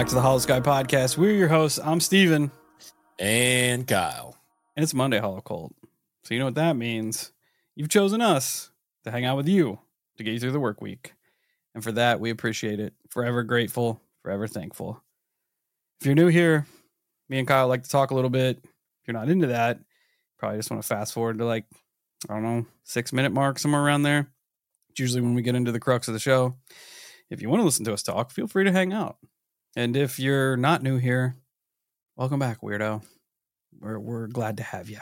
back to the Hollow Sky Podcast. We're your hosts. I'm Steven. And Kyle. And it's Monday Hollow Cult. So you know what that means. You've chosen us to hang out with you to get you through the work week. And for that, we appreciate it. Forever grateful, forever thankful. If you're new here, me and Kyle like to talk a little bit. If you're not into that, probably just want to fast forward to 6-minute mark, somewhere around there. It's usually when we get into the crux of the show. If you want to listen to us talk, feel free to hang out. And if you're not new here, welcome back, weirdo. We're glad to have you.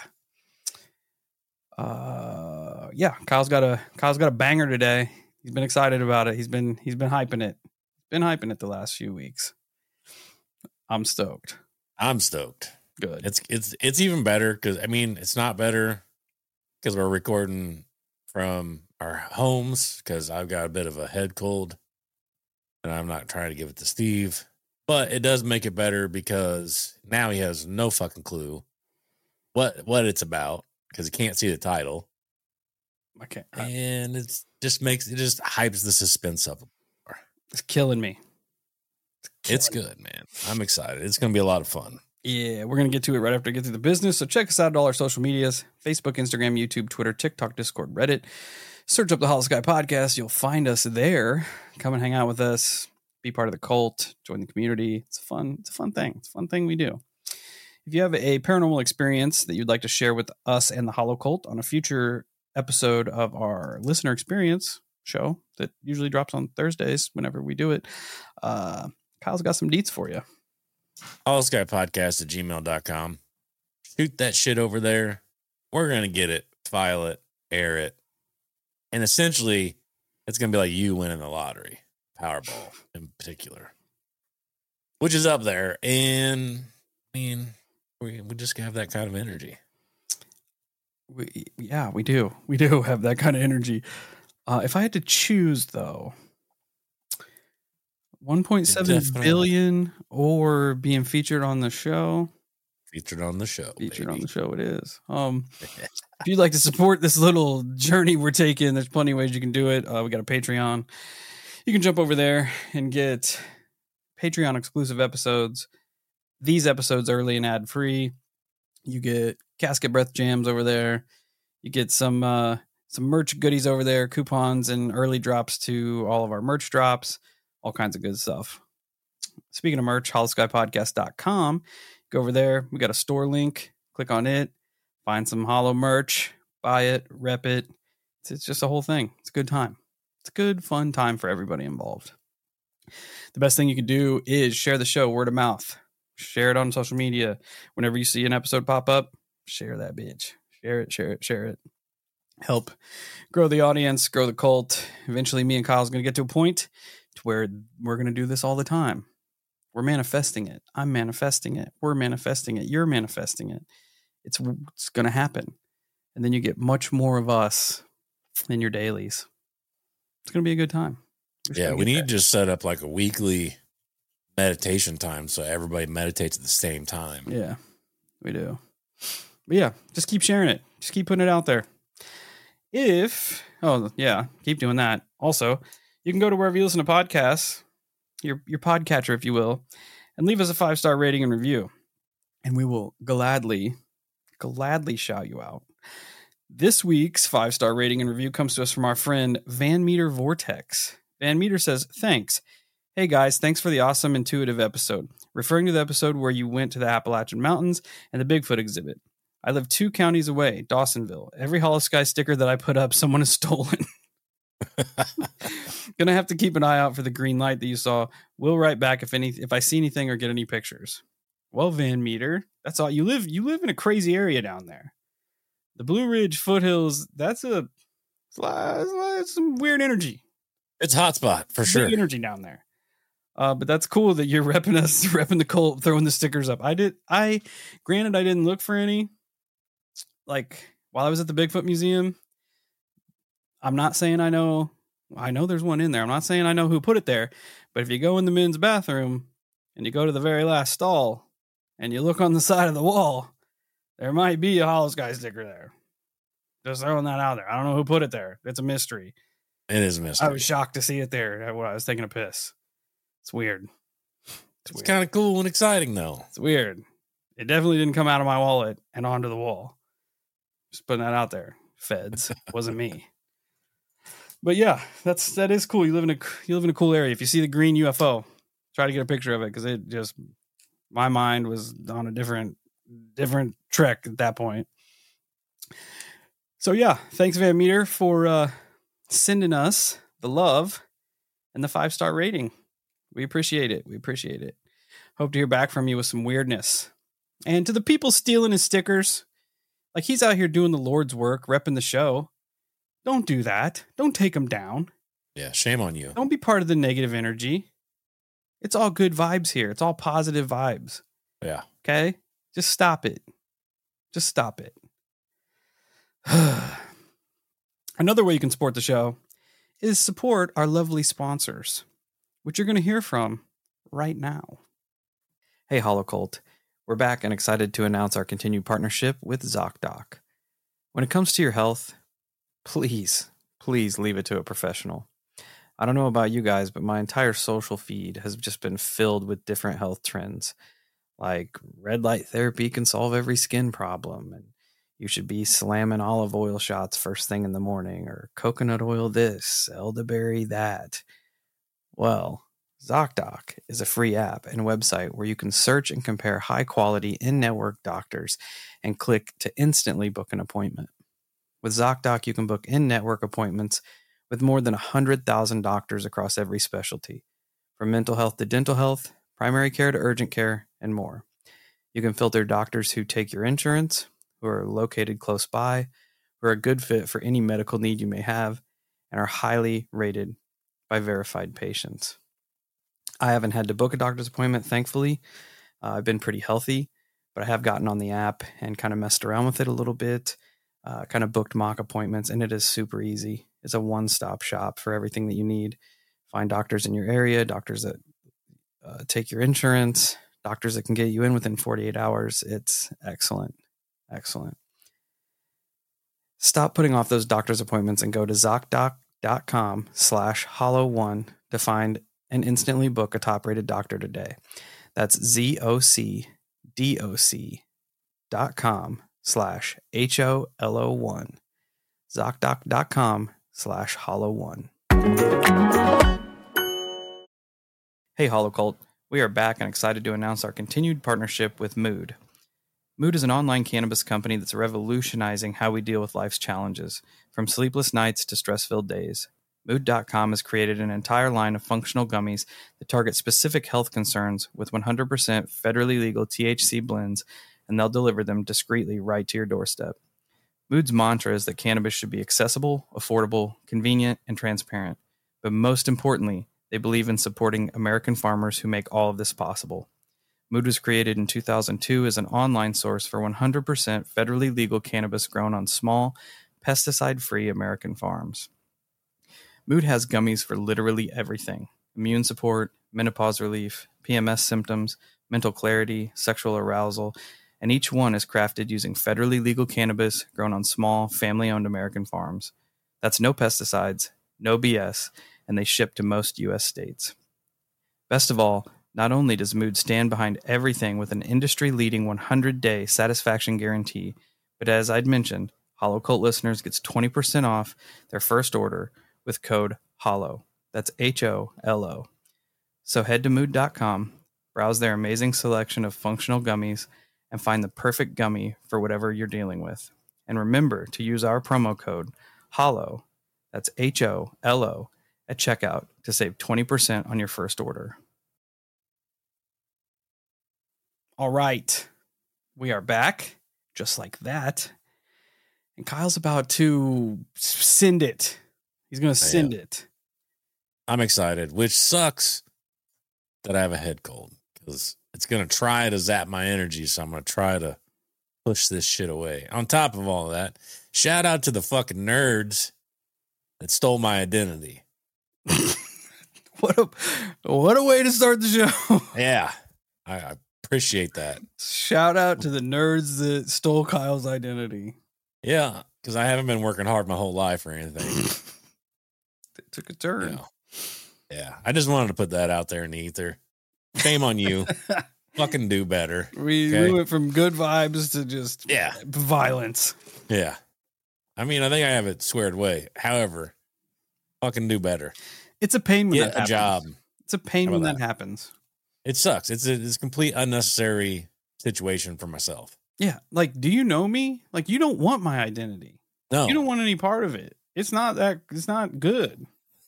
Kyle's got a banger today. He's been excited about it. He's been hyping it. Been hyping it the last few weeks. I'm stoked. Good. It's even better because it's not better because we're recording from our homes because I've got a bit of a head cold and I'm not trying to give it to Steve. But it does make it better because now he has no fucking clue what it's about because he can't see the title. And it just hypes the suspense up. It's killing me. It's good, man. I'm excited. It's going to be a lot of fun. Yeah, we're going to get to it right after I get through the business. So check us out at all our social medias, Facebook, Instagram, YouTube, Twitter, TikTok, Discord, Reddit. Search up the Hollow Sky Podcast. You'll find us there. Come and hang out with us. Be part of the cult, join the community. It's a fun thing. It's a fun thing we do. If you have a paranormal experience that you'd like to share with us and the Hollow Cult on a future episode of our listener experience show that usually drops on Thursdays whenever we do it, Kyle's got some deets for you. hollowskypodcast@gmail.com. Shoot that shit over there. We're going to get it, file it, air it. And essentially, it's going to be like you winning the lottery. Powerball in particular, which is up there, and we just have that kind of energy. We do have that kind of energy. If I had to choose, though, 1.7 billion or being featured on the show. Featured on the show it is. If you'd like to support this little journey we're taking, there's plenty of ways you can do it. We got a Patreon. You can jump over there and get Patreon exclusive episodes. These episodes early and ad free. You get Casket Breath jams over there. You get some merch goodies over there, coupons and early drops to all of our merch drops, all kinds of good stuff. Speaking of merch, hollowskypodcast.com. Go over there. We got a store link. Click on it. Find some Hollow merch. Buy it. Rep it. It's just a whole thing. It's a good time. It's a good, fun time for everybody involved. The best thing you can do is share the show word of mouth. Share it on social media. Whenever you see an episode pop up, share that bitch. Share it. Help grow the audience, grow the cult. Eventually, me and Kyle's going to get to a point to where we're going to do this all the time. We're manifesting it. I'm manifesting it. We're manifesting it. You're manifesting it. It's going to happen. And then you get much more of us in your dailies. It's going to be a good time. Yeah, we need to just set up like a weekly meditation time so everybody meditates at the same time. Yeah, we do. But yeah, just keep sharing it. Just keep putting it out there. Keep doing that. Also, you can go to wherever you listen to podcasts, your podcatcher, if you will, and leave us a 5-star rating and review. And we will gladly shout you out. This week's 5-star rating and review comes to us from our friend Van Meter Vortex. Van Meter says, thanks. Hey guys, thanks for the awesome intuitive episode. Referring to the episode where you went to the Appalachian Mountains and the Bigfoot exhibit. I live 2 counties away, Dawsonville. Every Hollow Sky sticker that I put up, someone has stolen. Gonna have to keep an eye out for the green light that you saw. We'll write back if I see anything or get any pictures. Well, Van Meter, that's all. You live in a crazy area down there. The Blue Ridge foothills, that's some weird energy. It's a hot spot for sure. Big energy down there. But that's cool that you're repping the cult, throwing the stickers up. Granted, I didn't look for any. Like while I was at the Bigfoot Museum, I'm not saying I know there's one in there. I'm not saying I know who put it there, but if you go in the men's bathroom and you go to the very last stall and you look on the side of the wall, there might be a Hollow Sky sticker there. Just throwing that out there. I don't know who put it there. It's a mystery. It is a mystery. I was shocked to see it there when I was taking a piss. It's weird. It's kind of cool and exciting, though. It's weird. It definitely didn't come out of my wallet and onto the wall. Just putting that out there. Feds. Wasn't me. But yeah, that is cool. You live in a cool area. If you see the green UFO, try to get a picture of it, because it just, my mind was on a different trek at that point. So yeah, thanks Van Meter for sending us the love and the 5-star rating. We appreciate it. Hope to hear back from you with some weirdness. And to the people stealing his stickers, like, he's out here doing the Lord's work, repping the show. Don't do that. Don't take him down. Yeah, shame on you. Don't be part of the negative energy. It's all good vibes here. It's all positive vibes. Yeah. Okay? Just stop it. Another way you can support the show is support our lovely sponsors, which you're going to hear from right now. Hey, Holocult. We're back and excited to announce our continued partnership with ZocDoc. When it comes to your health, please leave it to a professional. I don't know about you guys, but my entire social feed has just been filled with different health trends. Like, red light therapy can solve every skin problem, and you should be slamming olive oil shots first thing in the morning, or coconut oil this, elderberry that. Well, ZocDoc is a free app and website where you can search and compare high-quality in-network doctors and click to instantly book an appointment. With ZocDoc, you can book in-network appointments with more than 100,000 doctors across every specialty, from mental health to dental health, primary care to urgent care, and more. You can filter doctors who take your insurance, who are located close by, who are a good fit for any medical need you may have, and are highly rated by verified patients. I haven't had to book a doctor's appointment, thankfully. I've been pretty healthy, but I have gotten on the app and kind of messed around with it a little bit, kind of booked mock appointments, and it is super easy. It's a one-stop shop for everything that you need. Find doctors in your area, doctors that take your insurance, doctors that can get you in within 48 hours. It's excellent. Stop putting off those doctor's appointments and go to ZocDoc.com/hollow1 to find and instantly book a top-rated doctor today. That's ZocDoc.com/HOLO1. ZocDoc.com/hollow1. Hey, Holocult. We are back and excited to announce our continued partnership with Mood. Mood is an online cannabis company that's revolutionizing how we deal with life's challenges, from sleepless nights to stress-filled days. Mood.com has created an entire line of functional gummies that target specific health concerns with 100% federally legal THC blends, and they'll deliver them discreetly right to your doorstep. Mood's mantra is that cannabis should be accessible, affordable, convenient, and transparent. But most importantly, they believe in supporting American farmers who make all of this possible. Mood was created in 2002 as an online source for 100% federally legal cannabis grown on small, pesticide-free American farms. Mood has gummies for literally everything: immune support, menopause relief, PMS symptoms, mental clarity, sexual arousal, and each one is crafted using federally legal cannabis grown on small, family-owned American farms. That's no pesticides, no BS, and they ship to most U.S. states. Best of all, not only does Mood stand behind everything with an industry-leading 100-day satisfaction guarantee, but as I'd mentioned, HoloCult listeners gets 20% off their first order with code HOLLOW. That's HOLO. So head to Mood.com, browse their amazing selection of functional gummies, and find the perfect gummy for whatever you're dealing with. And remember to use our promo code HOLLOW, that's HOLO, at checkout to save 20% on your first order. All right, we are back, just like that. And Kyle's about to send it. He's going to send it. I'm excited, which sucks that I have a head cold, because it's going to try to zap my energy, so I'm going to try to push this shit away. On top of all of that, shout out to the fucking nerds that stole my identity. What a way to start the show. Yeah, I appreciate that. Shout out to the nerds that stole Kyle's identity. Yeah, because I haven't been working hard my whole life or anything. It took a turn. Yeah, I just wanted to put that out there in the ether. Shame on you. Fucking do better. We went from good vibes to just violence. Yeah. I mean, I think I have it squared away. However, fucking do better. It's a pain when that happens. Job. It's a pain when that happens. It sucks. It's a complete unnecessary situation for myself. Yeah. Like, do you know me? Like, you don't want my identity. No. You don't want any part of it. It's not good.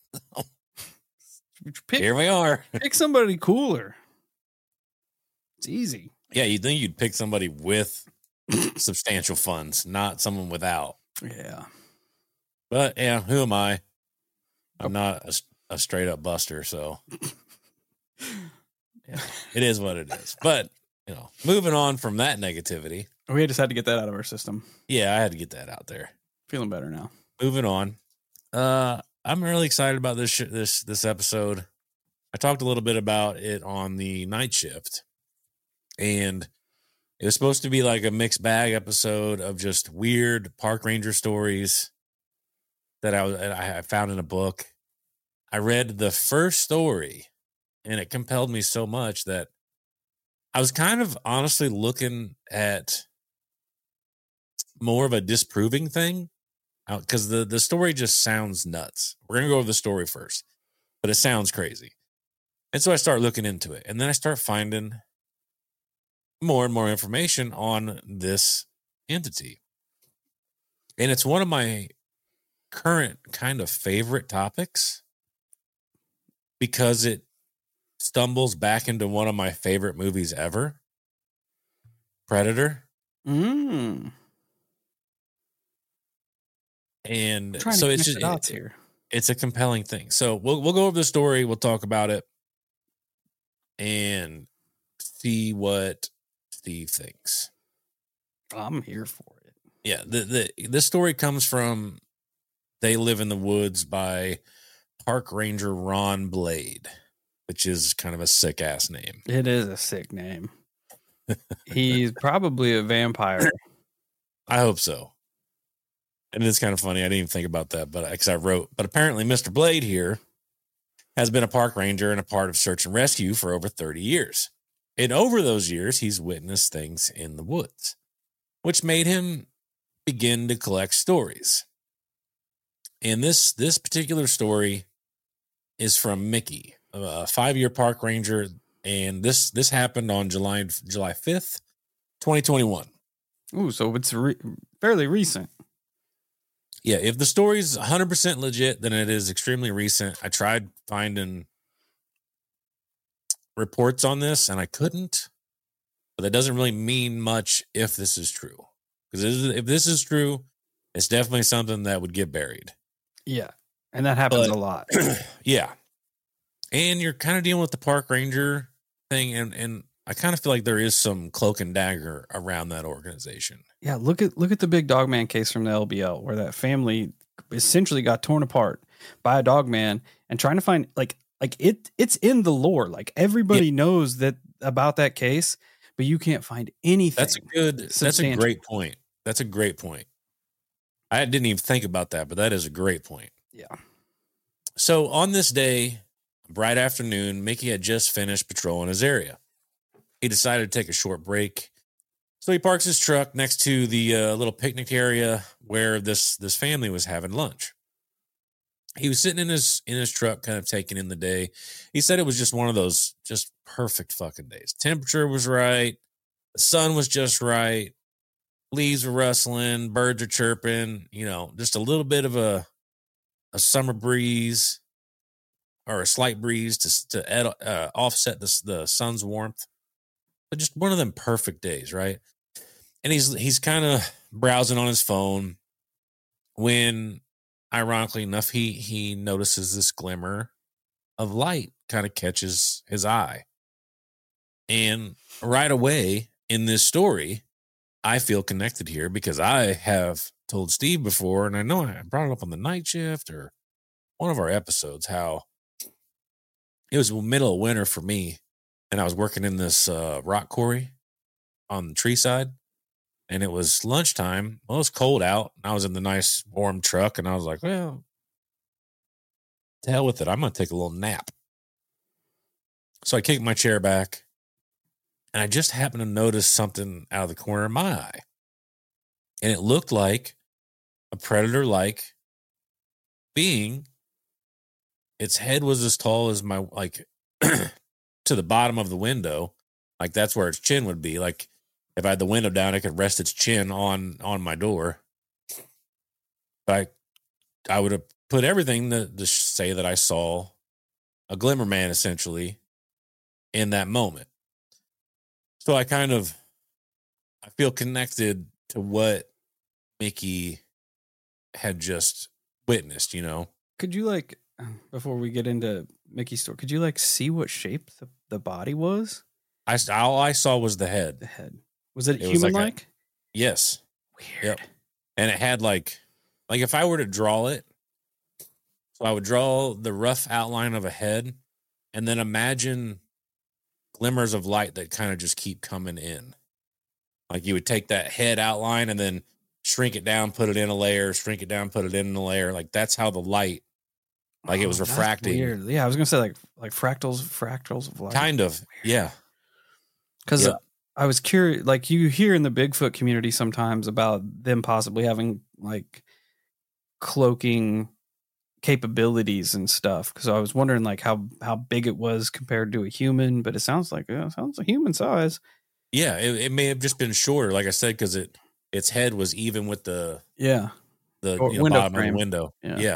Here we are. Pick somebody cooler. It's easy. Yeah, you'd think you'd pick somebody with substantial funds, not someone without. Yeah. But yeah, who am I? I'm not a straight up buster, so yeah, it is what it is. But moving on from that negativity, we just had to get that out of our system. Yeah, I had to get that out there. Feeling better now. Moving on. I'm really excited about this episode. I talked a little bit about it on the night shift, and it was supposed to be like a mixed bag episode of just weird park ranger stories that I found in a book. I read the first story, and it compelled me so much that I was kind of honestly looking at more of a disproving thing, because the story just sounds nuts. We're going to go over the story first, but it sounds crazy. And so I start looking into it, and then I start finding more and more information on this entity. And it's one of my current kind of favorite topics because it stumbles back into one of my favorite movies ever, Predator. And so it's just here. It's a compelling thing. So we'll go over the story. We'll talk about it and see what Steve thinks. I'm here for it. Yeah, this story comes from They Live in the Woods by Park Ranger Ron Blade, which is kind of a sick ass name. It is a sick name. He's probably a vampire. I hope so. And it's kind of funny. I didn't even think about that, but because I wrote, but apparently Mr. Blade here has been a park ranger and a part of search and rescue for over 30 years. And over those years, he's witnessed things in the woods, which made him begin to collect stories. And this particular story is from Mickey, a 5-year park ranger. And this happened on July 5th, 2021. Ooh, so it's fairly recent. Yeah, if the story's 100% legit, then it is extremely recent. I tried finding reports on this, and I couldn't. But that doesn't really mean much if this is true. Because if this is true, it's definitely something that would get buried. Yeah, and that happens a lot. Yeah. And you're kind of dealing with the park ranger thing, and I kind of feel like there is some cloak and dagger around that organization. Yeah, look at the big dog man case from the LBL, where that family essentially got torn apart by a dog man, and trying to find it's in the lore. Like everybody knows that about that case, but you can't find anything. That's a great point. That's a great point. I didn't even think about that, but that is a great point. Yeah. So on this day, bright afternoon, Mickey had just finished patrolling his area. He decided to take a short break. So he parks his truck next to the little picnic area where this family was having lunch. He was sitting in his truck, kind of taking in the day. He said it was just one of those just perfect fucking days. Temperature was right. The sun was just right. Leaves were rustling. Birds are chirping. Just a little bit of a summer breeze or a slight breeze to offset the sun's warmth. But just one of them perfect days, right? And he's kind of browsing on his phone when, ironically enough, he notices this glimmer of light kind of catches his eye. And right away in this story, I feel connected here because I have told Steve before, and I know I brought it up on the night shift or one of our episodes, how it was the middle of winter for me. And I was working in this rock quarry on the tree side. And it was lunchtime. Well, it was cold out. I was in the nice warm truck. And I was like, well, to hell with it. I'm going to take a little nap. So I kicked my chair back, and I just happened to notice something out of the corner of my eye. And it looked like a predator-like being. Its head was as tall as my, like, to the bottom of the window. Like, that's where its chin would be. Like, if I had the window down, I could rest its chin on my door. But I would have put everything to say that I saw a glimmer man, essentially, in that moment. So I feel connected to what Mickey had just witnessed, you know? Could you, like, before we get into Mickey's story, could you, like, see what shape the body was? All I saw was the head. The head. Was it human-like? Yes. Weird. Yep. And it had, like if I were to draw it, so I would draw the rough outline of a head and then imagine glimmers of light that kind of just keep coming in. Like you would take that head outline and then shrink it down, put it in a layer, shrink it down, put it in a layer. Like that's how the light, like it was refracting. Weird. Yeah, I was gonna say like fractals of light. Kind of, yeah. Because I was curious. Like you hear in the Bigfoot community sometimes about them possibly having like cloaking capabilities and stuff. Because I was wondering like how big it was compared to a human, but it sounds like a human size. Yeah, it may have just been shorter, like I said, because its head was even with the bottom of the window. Yeah.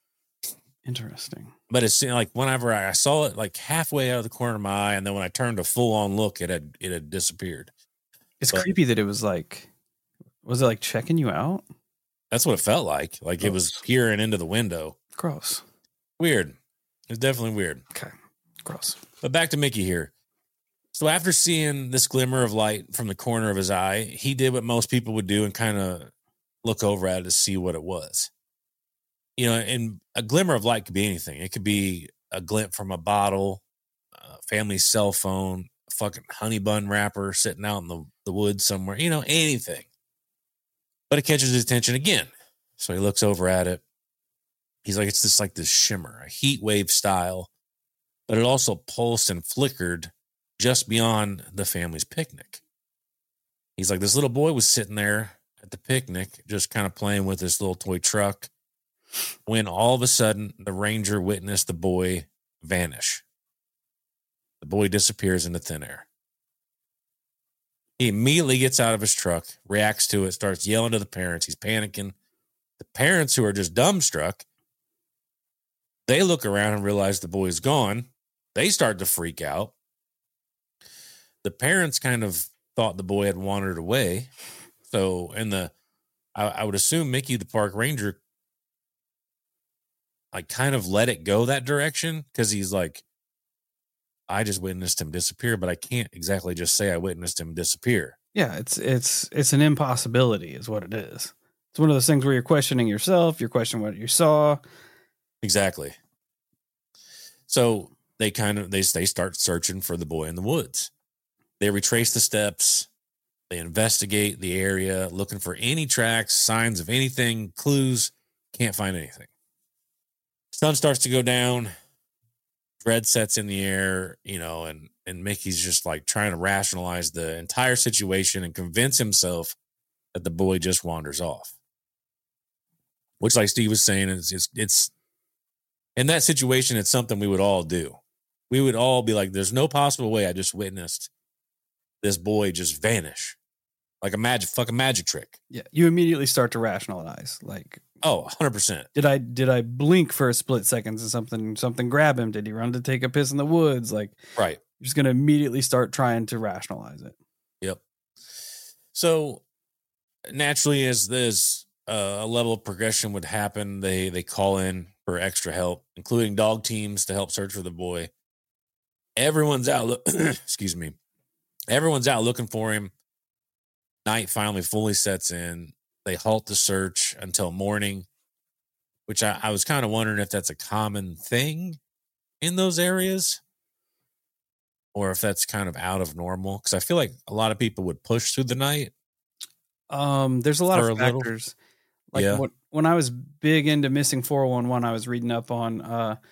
Interesting. But it's like whenever I saw it, like halfway out of the corner of my eye, and then when I turned a full on look, it had disappeared. It's creepy that it was like, was it like checking you out? That's what it felt like. Like Gross. It was peering into the window. Gross. Weird. It's definitely weird. Okay. Gross. But back to Mickey here. So after seeing this glimmer of light from the corner of his eye, he did what most people would do and kind of look over at it to see what it was. You know, and a glimmer of light could be anything. It could be a glint from a bottle, a family cell phone, a fucking honey bun wrapper sitting out in the woods somewhere, you know, anything. But it catches his attention again. So he looks over at it. He's like, it's just like this shimmer, a heat wave style, but it also pulsed and flickered just beyond the family's picnic. He's like, this little boy was sitting there at the picnic, just kind of playing with this little toy truck, when all of a sudden the ranger witnessed the boy vanish. The boy disappears into thin air. He immediately gets out of his truck, reacts to it, starts yelling to the parents. He's panicking. The parents, who are just dumbstruck, they look around and realize the boy's gone. They start to freak out. The parents kind of thought the boy had wandered away. So, I would assume Mickey, the park ranger, like kind of let it go that direction, because he's like, I just witnessed him disappear, but I can't exactly just say I witnessed him disappear. Yeah, it's an impossibility is what it is. It's one of those things where you're questioning yourself, you're questioning what you saw. Exactly. So they start searching for the boy in the woods. They retrace the steps. They investigate the area, looking for any tracks, signs of anything, clues. Can't find anything. Sun starts to go down. Dread sets in the air, you know, and Mickey's just like trying to rationalize the entire situation and convince himself that the boy just wanders off. Which, like Steve was saying, it's in that situation, it's something we would all do. We would all be like, there's no possible way I just witnessed this boy just vanish. Like a magic trick. Yeah, you immediately start to rationalize. Like, 100%. Did I blink for a split second and something grab him? Did he run to take a piss in the woods? Like, right. You're just going to immediately start trying to rationalize it. Yep. So naturally, as this a level of progression would happen, they call in for extra help, including dog teams to help search for the boy. Everyone's out. Excuse me. Everyone's out looking for him. Night finally fully sets in. They halt the search until morning, which I was kind of wondering if that's a common thing in those areas or if that's kind of out of normal. Because I feel like a lot of people would push through the night. There's a lot of factors. Like when I was big into missing 411, I was reading up on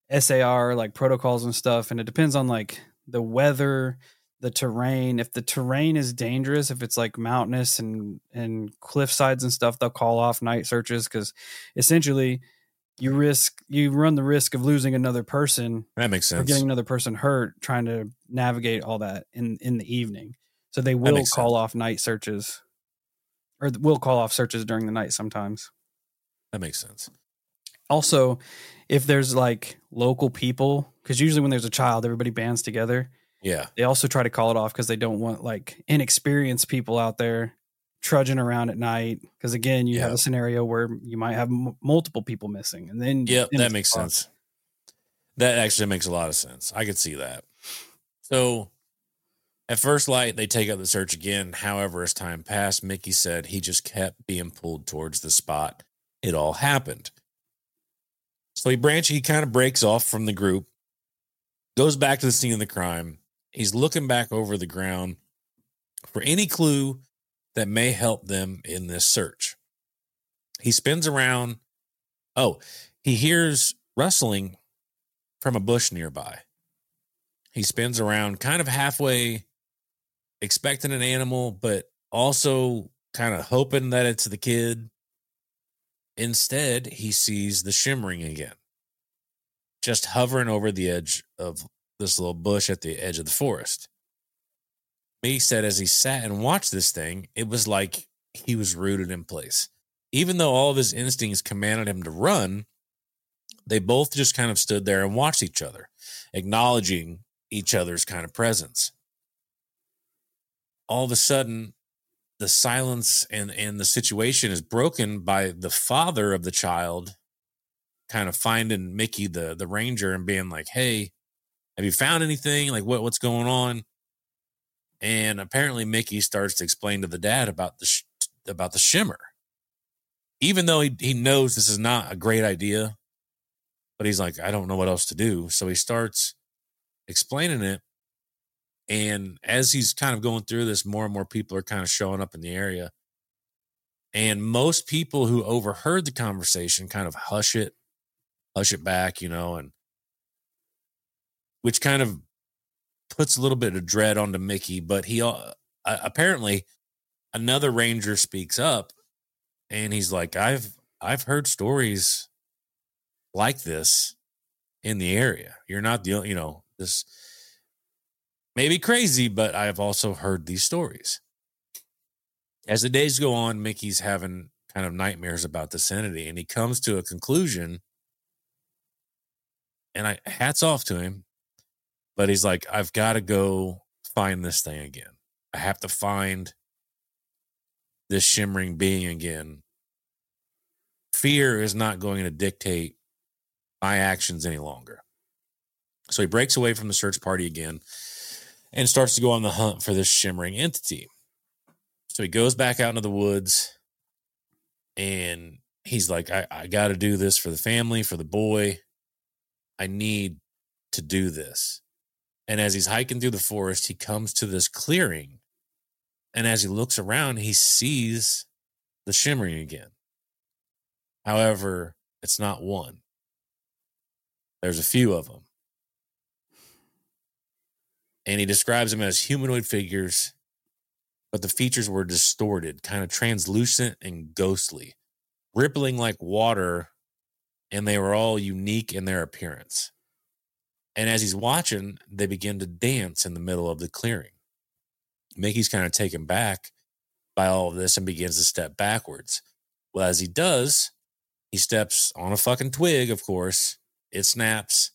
SAR like protocols and stuff, and it depends on like the weather, the terrain. If the terrain is dangerous, if it's like mountainous and cliff sides and stuff, they'll call off night searches because essentially you run the risk of losing another person. That makes sense. Or getting another person hurt trying to navigate all that in the evening. So they will call off night searches, or will call off searches during the night sometimes. That makes sense. Also, if there's like local people, because usually when there's a child, everybody bands together. Yeah. They also try to call it off because they don't want like inexperienced people out there trudging around at night. Because again, you have a scenario where you might have multiple people missing, and then that makes sense. That actually makes a lot of sense. I could see that. So at first light, they take up the search again. However, as time passed, Mickey said he just kept being pulled towards the spot it all happened. So he kind of breaks off from the group, goes back to the scene of the crime. He's looking back over the ground for any clue that may help them in this search. He spins around. Oh, he hears rustling from a bush nearby. He spins around kind of halfway, expecting an animal, but also kind of hoping that it's the kid. Instead, he sees the shimmering again, just hovering over the edge of this little bush at the edge of the forest. He said as he sat and watched this thing, it was like he was rooted in place. Even though all of his instincts commanded him to run, they both just kind of stood there and watched each other, acknowledging each other's kind of presence. All of a sudden, the silence and the situation is broken by the father of the child kind of finding Mickey, the ranger, and being like, hey, have you found anything? Like, what's going on? And apparently Mickey starts to explain to the dad about the shimmer. Even though he knows this is not a great idea, but he's like, I don't know what else to do. So he starts explaining it. And as he's kind of going through this, more and more people are kind of showing up in the area. And most people who overheard the conversation kind of hush it back, and which kind of puts a little bit of dread onto Mickey. But he apparently another ranger speaks up, and he's like, I've heard stories like this in the area. You're not the only, this may be crazy, but I've also heard these stories. As the days go on, Mickey's having kind of nightmares about this entity, and he comes to a conclusion, and hats off to him, but he's like, I've got to go find this thing again. I have to find this shimmering being again. Fear is not going to dictate my actions any longer. So he breaks away from the search party again and starts to go on the hunt for this shimmering entity. So he goes back out into the woods, and he's like, I got to do this for the family, for the boy. I need to do this. And as he's hiking through the forest, he comes to this clearing. And as he looks around, he sees the shimmering again. However, it's not one. There's a few of them. And he describes them as humanoid figures, but the features were distorted, kind of translucent and ghostly, rippling like water, and they were all unique in their appearance. And as he's watching, they begin to dance in the middle of the clearing. Mickey's kind of taken back by all of this and begins to step backwards. Well, as he does, he steps on a fucking twig, of course. It snaps,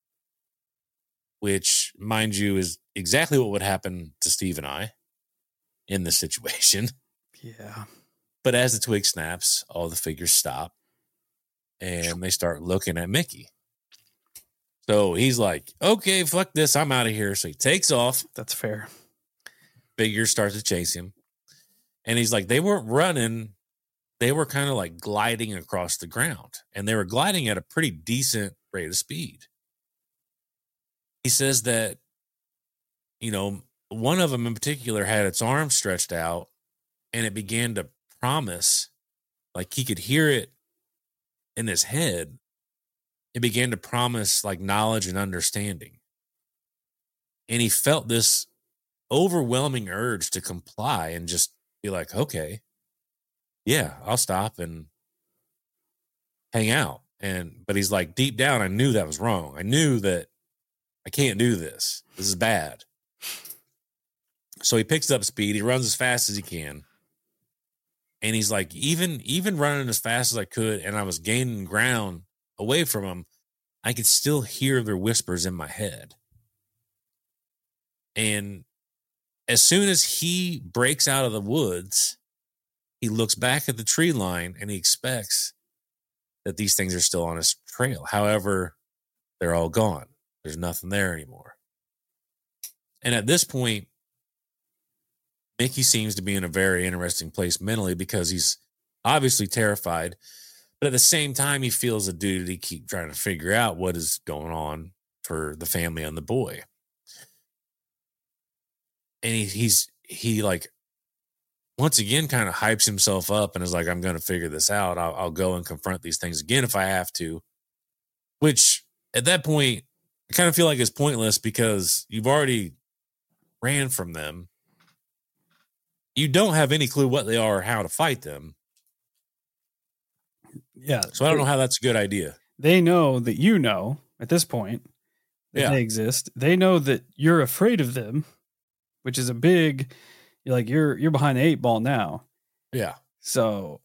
which, mind you, is exactly what would happen to Steve and I in this situation. Yeah. But as the twig snaps, all the figures stop, and they start looking at Mickey. So he's like, okay, fuck this. I'm out of here. So he takes off. That's fair. Figures start to chase him. And he's like, they weren't running. They were kind of like gliding across the ground. And they were gliding at a pretty decent rate of speed. He says that, one of them in particular had its arm stretched out, and it began to promise, like he could hear it in his head. it began to promise like knowledge and understanding. And he felt this overwhelming urge to comply and just be like, okay, yeah, I'll stop and hang out. But he's like, deep down, I knew that was wrong. I knew that I can't do this. This is bad. So he picks up speed. He runs as fast as he can. And he's like, even running as fast as I could, and I was gaining ground away from him, I could still hear their whispers in my head. And as soon as he breaks out of the woods, he looks back at the tree line and he expects that these things are still on his trail. However, they're all gone. There's nothing there anymore. And at this point, Mickey seems to be in a very interesting place mentally because he's obviously terrified, but at the same time, he feels a duty to keep trying to figure out what is going on for the family and the boy. And he like, once again, kind of hypes himself up and is like, I'm going to figure this out. I'll go and confront these things again if I have to, which at that point, I kind of feel like it's pointless because you've already ran from them. You don't have any clue what they are or how to fight them. Yeah. So I don't know how that's a good idea. They know that you know at this point that they exist. They know that you're afraid of them, which is a big, you're behind the 8 ball now. Yeah. So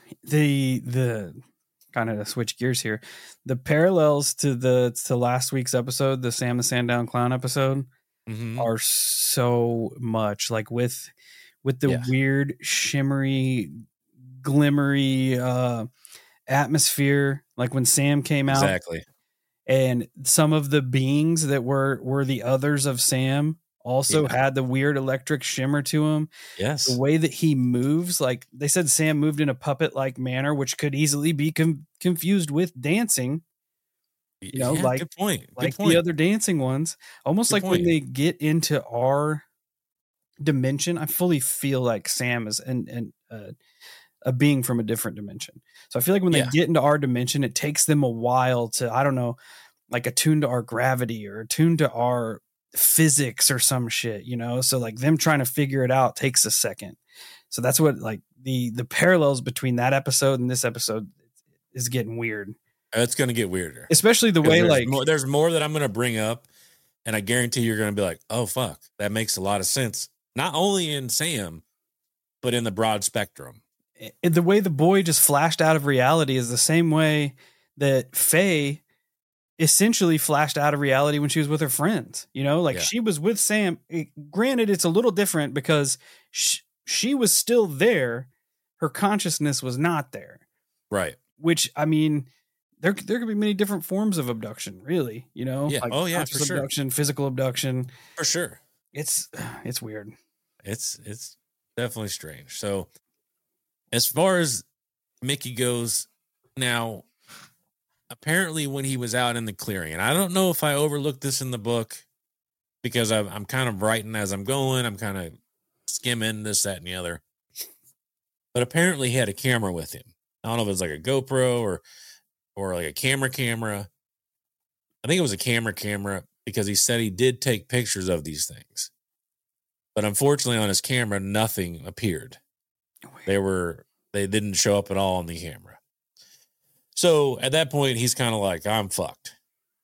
the kind of to switch gears here, the parallels to last week's episode, the Sam the Sandown Clown episode, are so much like with the weird shimmery glimmery atmosphere, like when Sam came out. Exactly. And some of the beings that were the others of Sam also had the weird electric shimmer to him. Yes. The way that he moves, like they said, Sam moved in a puppet-like manner, which could easily be confused with dancing. You know, like, good point. Like the other dancing ones. Almost like when they get into our dimension, I fully feel like Sam is a being from a different dimension. So I feel like when they get into our dimension, it takes them a while to, I don't know, like attune to our gravity or attune to our physics or some shit, you know? So like them trying to figure it out takes a second. So that's what like the parallels between that episode and this episode is getting weird. It's going to get weirder. Especially the way there's more that I'm going to bring up, and I guarantee you're going to be like, oh, fuck, that makes a lot of sense. Not only in Sam, but in the broad spectrum. The way the boy just flashed out of reality is the same way that Faye essentially flashed out of reality when she was with her friends. You know, like she was with Sam. Granted, it's a little different because she was still there. Her consciousness was not there. Right. Which, I mean, there could be many different forms of abduction, really, you know? Yeah. Like for sure. Abduction, physical abduction. For sure. It's weird. It's definitely strange. So as far as Mickey goes now, apparently when he was out in the clearing, and I don't know if I overlooked this in the book because I'm kind of writing as I'm going. I'm kind of skimming this, that, and the other. But apparently he had a camera with him. I don't know if it was like a GoPro or like a camera. I think it was a camera because he said he did take pictures of these things. But unfortunately on his camera, nothing appeared. They didn't show up at all on the camera. So at that point, he's kind of like, I'm fucked.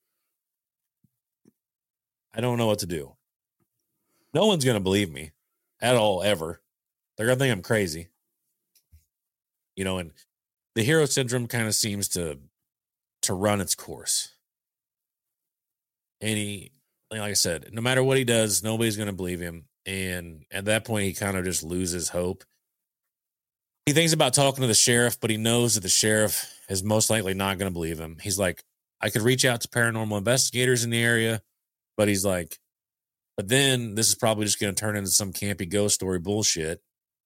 I don't know what to do. No one's going to believe me at all, ever. They're going to think I'm crazy. You know, and the hero syndrome kind of seems to run its course. And he, like I said, no matter what he does, nobody's going to believe him. And at that point, he kind of just loses hope. He thinks about talking to the sheriff, but he knows that the sheriff is most likely not going to believe him. He's like, I could reach out to paranormal investigators in the area, but he's like, but then this is probably just going to turn into some campy ghost story bullshit.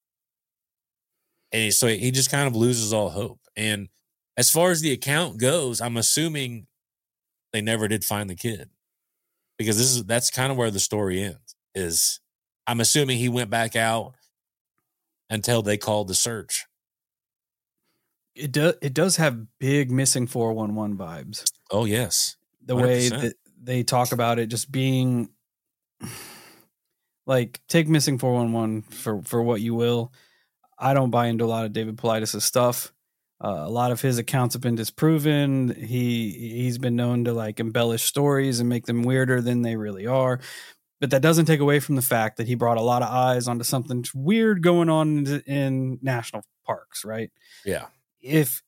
And so he just kind of loses all hope. And as far as the account goes, I'm assuming they never did find the kid because that's kind of where the story ends. Is I'm assuming he went back out until they called the search. It does have big Missing 411 vibes. Oh yes. The 100%. Way that they talk about it just being like, take Missing 411 for what you will. I don't buy into a lot of David Paulides' stuff. A lot of his accounts have been disproven. He's been known to like embellish stories and make them weirder than they really are. But that doesn't take away from the fact that he brought a lot of eyes onto something weird going on in national parks, right? Yeah. If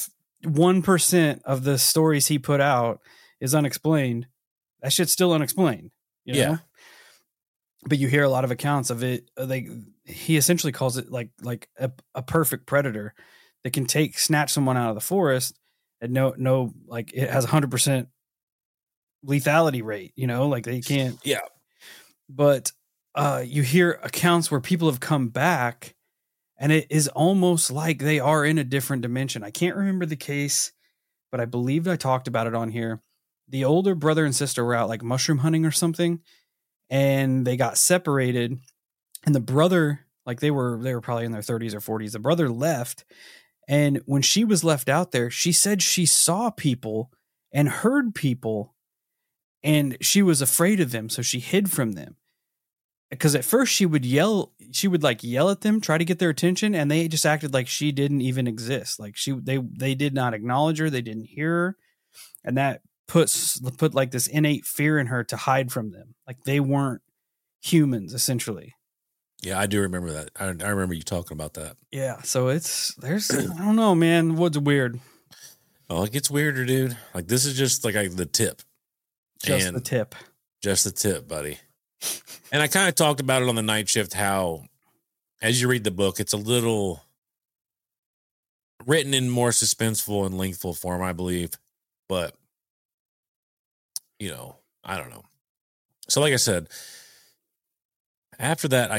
1% of the stories he put out is unexplained, that shit's still unexplained. You know? Yeah. But you hear a lot of accounts of it. Like he essentially calls it like a perfect predator that can snatch someone out of the forest and no, like it has 100% lethality rate, you know, like they can't. Yeah. But you hear accounts where people have come back and it is almost like they are in a different dimension. I can't remember the case, but I believe I talked about it on here. The older brother and sister were out like mushroom hunting or something, and they got separated. And the brother, like they were probably in their 30s or 40s. The brother left, and when she was left out there, she said she saw people and heard people, and she was afraid of them, so she hid from them. Because at first she would yell at them, try to get their attention, and they just acted like she didn't even exist. Like they did not acknowledge her, they didn't hear her, and that put like this innate fear in her to hide from them. Like they weren't humans, essentially. Yeah, I do remember that. I remember you talking about that. Yeah, so there's I don't know, man. What's weird? Oh, it gets weirder, dude. Like this is just like the tip. Just the tip, buddy. And I kind of talked about it on the night shift, how as you read the book, it's a little written in more suspenseful and lengthful form, I believe. But, you know, I don't know. So like I said, after that,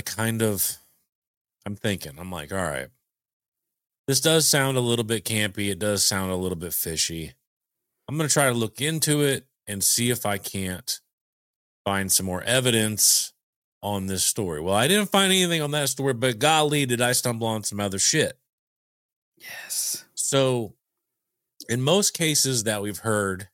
I'm thinking, I'm like, all right, this does sound a little bit campy. It does sound a little bit fishy. I'm going to try to look into it and see if I can't find some more evidence on this story. Well, I didn't find anything on that story, but golly, did I stumble on some other shit. Yes. So in most cases that we've heard,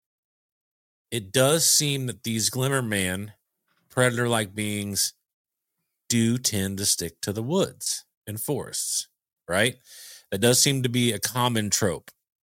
it does seem that these Glimmerman, predator-like beings, do tend to stick to the woods and forests, right? That does seem to be a common trope.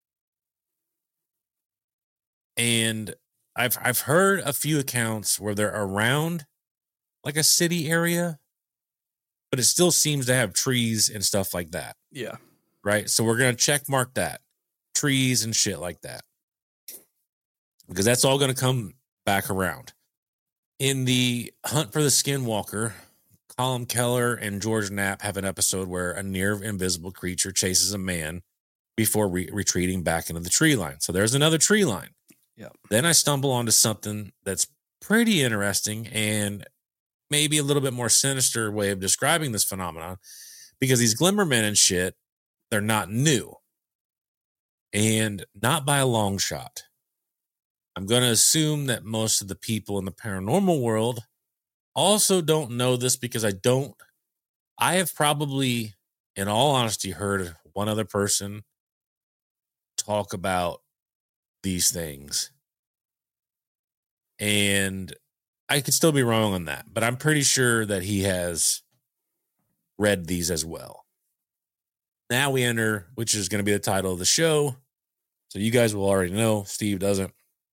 And I've heard a few accounts where they're around like a city area, but it still seems to have trees and stuff like that. Yeah. Right. So we're going to check mark that. Trees and shit like that. Because that's all going to come back around. In the Hunt for the Skinwalker, Colin Keller and George Knapp have an episode where a near invisible creature chases a man before retreating back into the tree line. So there's another tree line. Yeah. Then I stumble onto something that's pretty interesting and maybe a little bit more sinister way of describing this phenomenon, because these Glimmermen and shit, they're not new, and not by a long shot. I'm going to assume that most of the people in the paranormal world also don't know this, because I have probably, in all honesty, heard one other person talk about these things. And I could still be wrong on that, but I'm pretty sure that he has read these as well. Now we enter, which is going to be the title of the show. So you guys will already know. Steve doesn't.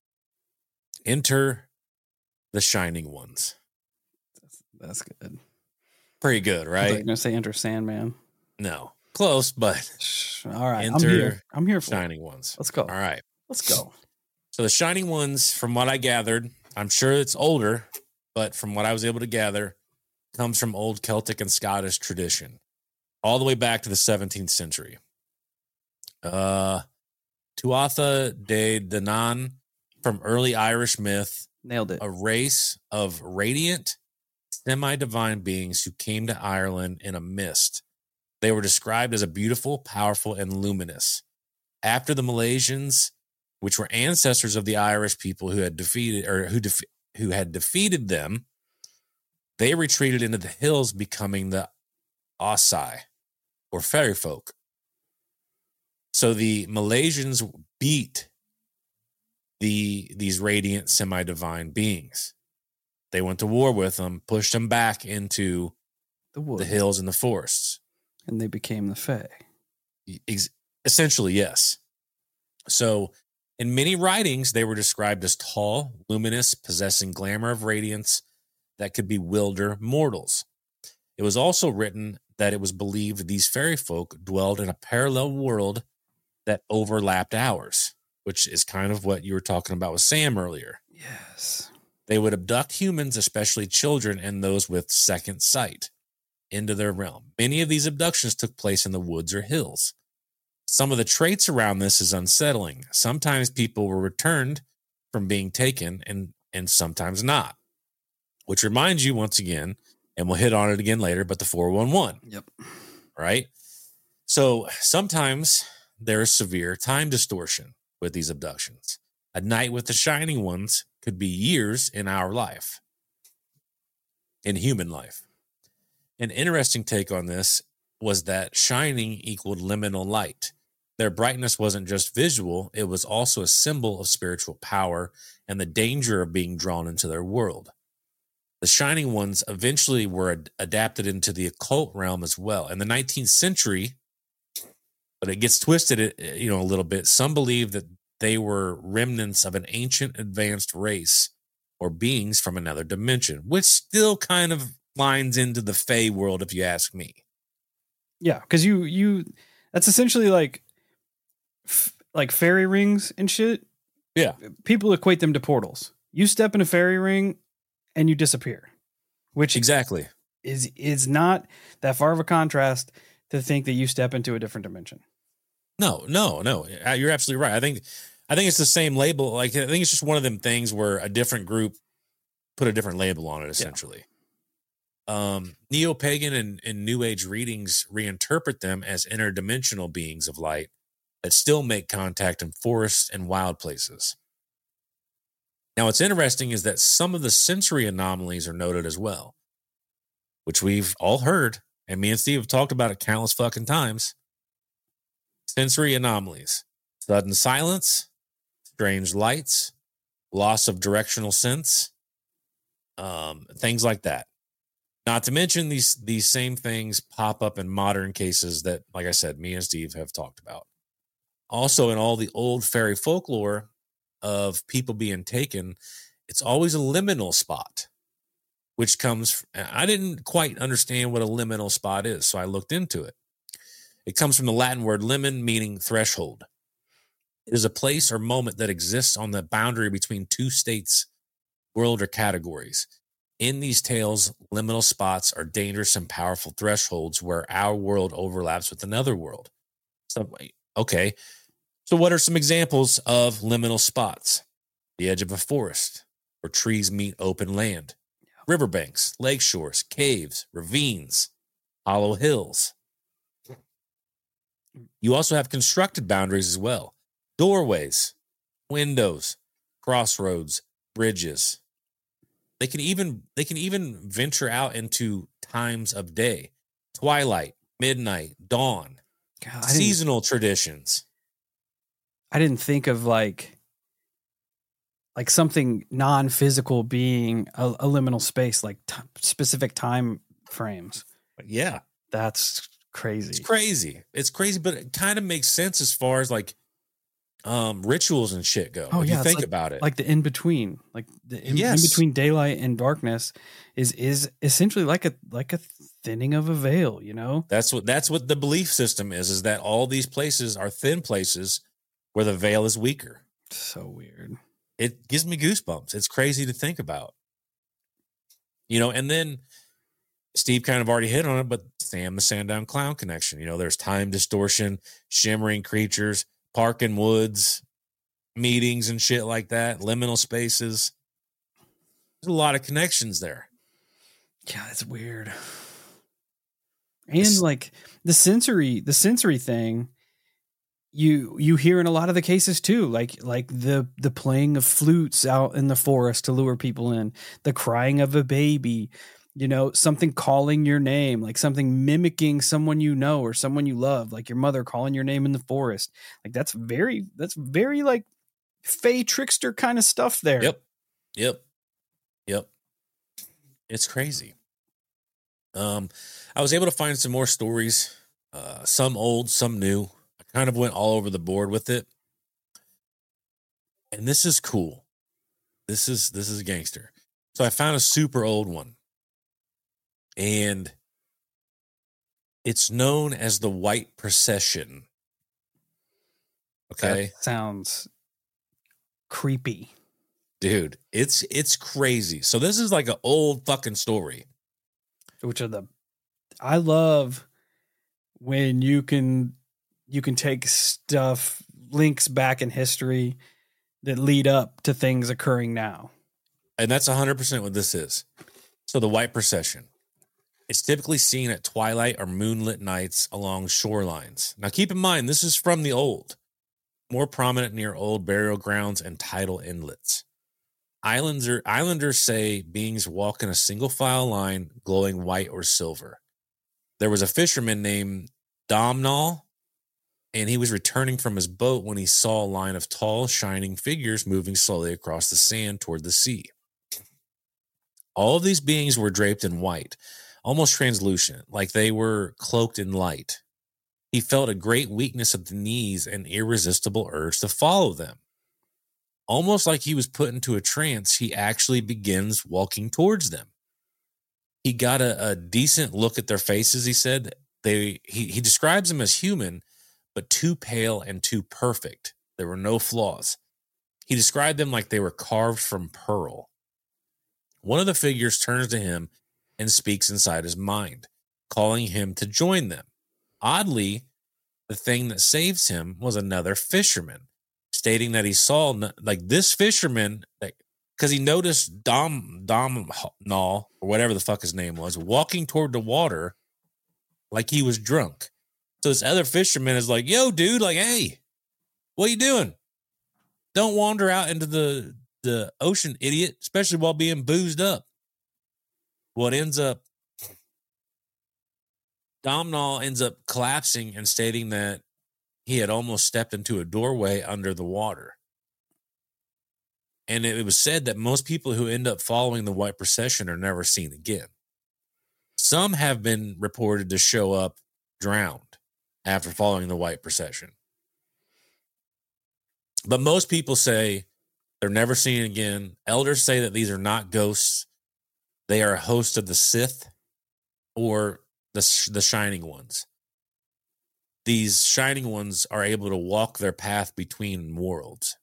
Enter the Shining Ones. That's good. Pretty good, right? I'm going to say Enter Sandman. No. Close, but all right. Enter I'm here for Shining Ones. Let's go. All right. Let's go. So the Shining Ones, from what I gathered, I'm sure it's older, but from what I was able to gather, comes from old Celtic and Scottish tradition, all the way back to the 17th century. Tuatha De Danann, from early Irish myth. Nailed it. A race of radiant, semi-divine beings who came to Ireland in a mist. They were described as a beautiful, powerful, and luminous. After the Malaysians, which were ancestors of the Irish people who had defeated them, they retreated into the hills, becoming the Osai, or fairy folk. So the Malaysians beat these radiant semi-divine beings. They went to war with them, pushed them back into the hills and the forests. And they became the Fae. Essentially, yes. So in many writings, they were described as tall, luminous, possessing glamour of radiance that could bewilder mortals. It was also written that it was believed these fairy folk dwelled in a parallel world that overlapped ours, which is kind of what you were talking about with Sam earlier. Yes. They would abduct humans, especially children and those with second sight, into their realm. Many of these abductions took place in the woods or hills. Some of the traits around this is unsettling. Sometimes people were returned from being taken and sometimes not, which reminds you once again, and we'll hit on it again later, but the 411. Yep. Right? So sometimes there is severe time distortion with these abductions. A night with the Shining Ones could be years in our life, in human life. An interesting take on this was that shining equaled liminal light. Their brightness wasn't just visual, it was also a symbol of spiritual power and the danger of being drawn into their world. The Shining Ones eventually were adapted into the occult realm as well. In the 19th century, but it gets twisted, a little bit. Some believe that they were remnants of an ancient advanced race or beings from another dimension, which still kind of lines into the Fae world, if you ask me. Yeah, because you that's essentially like fairy rings and shit. Yeah, people equate them to portals. You step in a fairy ring and you disappear, which exactly is not that far of a contrast to think that you step into a different dimension. No, you're absolutely right. I think it's the same label. Like, I think it's just one of them things where a different group put a different label on it, essentially. Yeah. Neo-pagan and New Age readings reinterpret them as interdimensional beings of light that still make contact in forests and wild places. Now, what's interesting is that some of the sensory anomalies are noted as well, which we've all heard, and me and Steve have talked about it countless fucking times. Sensory anomalies: sudden silence, strange lights, loss of directional sense, things like that. Not to mention these same things pop up in modern cases that, like I said, me and Steve have talked about. Also, in all the old fairy folklore of people being taken, it's always a liminal spot, which comes, I didn't quite understand what a liminal spot is, so I looked into it. It comes from the Latin word limen, meaning threshold. It is a place or moment that exists on the boundary between two states, world, or categories. In these tales, liminal spots are dangerous and powerful thresholds where our world overlaps with another world. So, okay. So what are some examples of liminal spots? The edge of a forest, where trees meet open land. Riverbanks, lake shores, caves, ravines, hollow hills. You also have constructed boundaries as well. Doorways, windows, crossroads, bridges. They can even venture out into times of day. Twilight, midnight, dawn. God, seasonal traditions. I didn't think of like something non-physical being a liminal space, like specific time frames. Yeah. That's crazy. It's crazy, but it kind of makes sense as far as like rituals and shit go. Oh, if yeah, you think like, about it. Like the in-between. Like the in between daylight and darkness is essentially like a thinning of a veil, you know? That's what the belief system is that all these places are thin places where the veil is weaker. So weird. It gives me goosebumps. It's crazy to think about. You know, and then Steve kind of already hit on it, but Sam the Sandown Clown connection. You know, there's time distortion, shimmering creatures, park and woods, meetings and shit like that, liminal spaces. There's a lot of connections there. Yeah, it's weird. And like the sensory thing, you hear in a lot of the cases too, like the playing of flutes out in the forest to lure people in, the crying of a baby, you know, something calling your name, like something mimicking someone you know or someone you love, like your mother calling your name in the forest. Like that's very like fey trickster kind of stuff there. Yep. It's crazy. I was able to find some more stories, some old, some new. I kind of went all over the board with it. And this is cool. This is gangster. So I found a super old one. And it's known as the White Procession. Okay. That sounds creepy. Dude, it's crazy. So this is like an old fucking story. I love when you can take stuff, links back in history that lead up to things occurring now. And that's 100% what this is. So the White Procession. It's typically seen at twilight or moonlit nights along shorelines. Now keep in mind, this is from the old. More prominent near old burial grounds and tidal inlets. Islanders say beings walk in a single file line, glowing white or silver. There was a fisherman named Domnall, and he was returning from his boat when he saw a line of tall, shining figures moving slowly across the sand toward the sea. All of these beings were draped in white, almost translucent, like they were cloaked in light. He felt a great weakness at the knees and irresistible urge to follow them. Almost like he was put into a trance, he actually begins walking towards them. He got a decent look at their faces, he said. He describes them as human, but too pale and too perfect. There were no flaws. He described them like they were carved from pearl. One of the figures turns to him and speaks inside his mind, calling him to join them. Oddly, the thing that saves him was another fisherman, stating that he saw like this fisherman, because he noticed Domnall, or whatever the fuck his name was, walking toward the water like he was drunk. So this other fisherman is like, yo, dude, like, hey, what you doing? Don't wander out into the ocean, idiot, especially while being boozed up. Domnall ends up collapsing and stating that he had almost stepped into a doorway under the water. And it was said that most people who end up following the White Procession are never seen again. Some have been reported to show up drowned after following the White Procession. But most people say they're never seen again. Elders say that these are not ghosts. They are a host of the Sith or the Shining Ones. These Shining Ones are able to walk their path between worlds.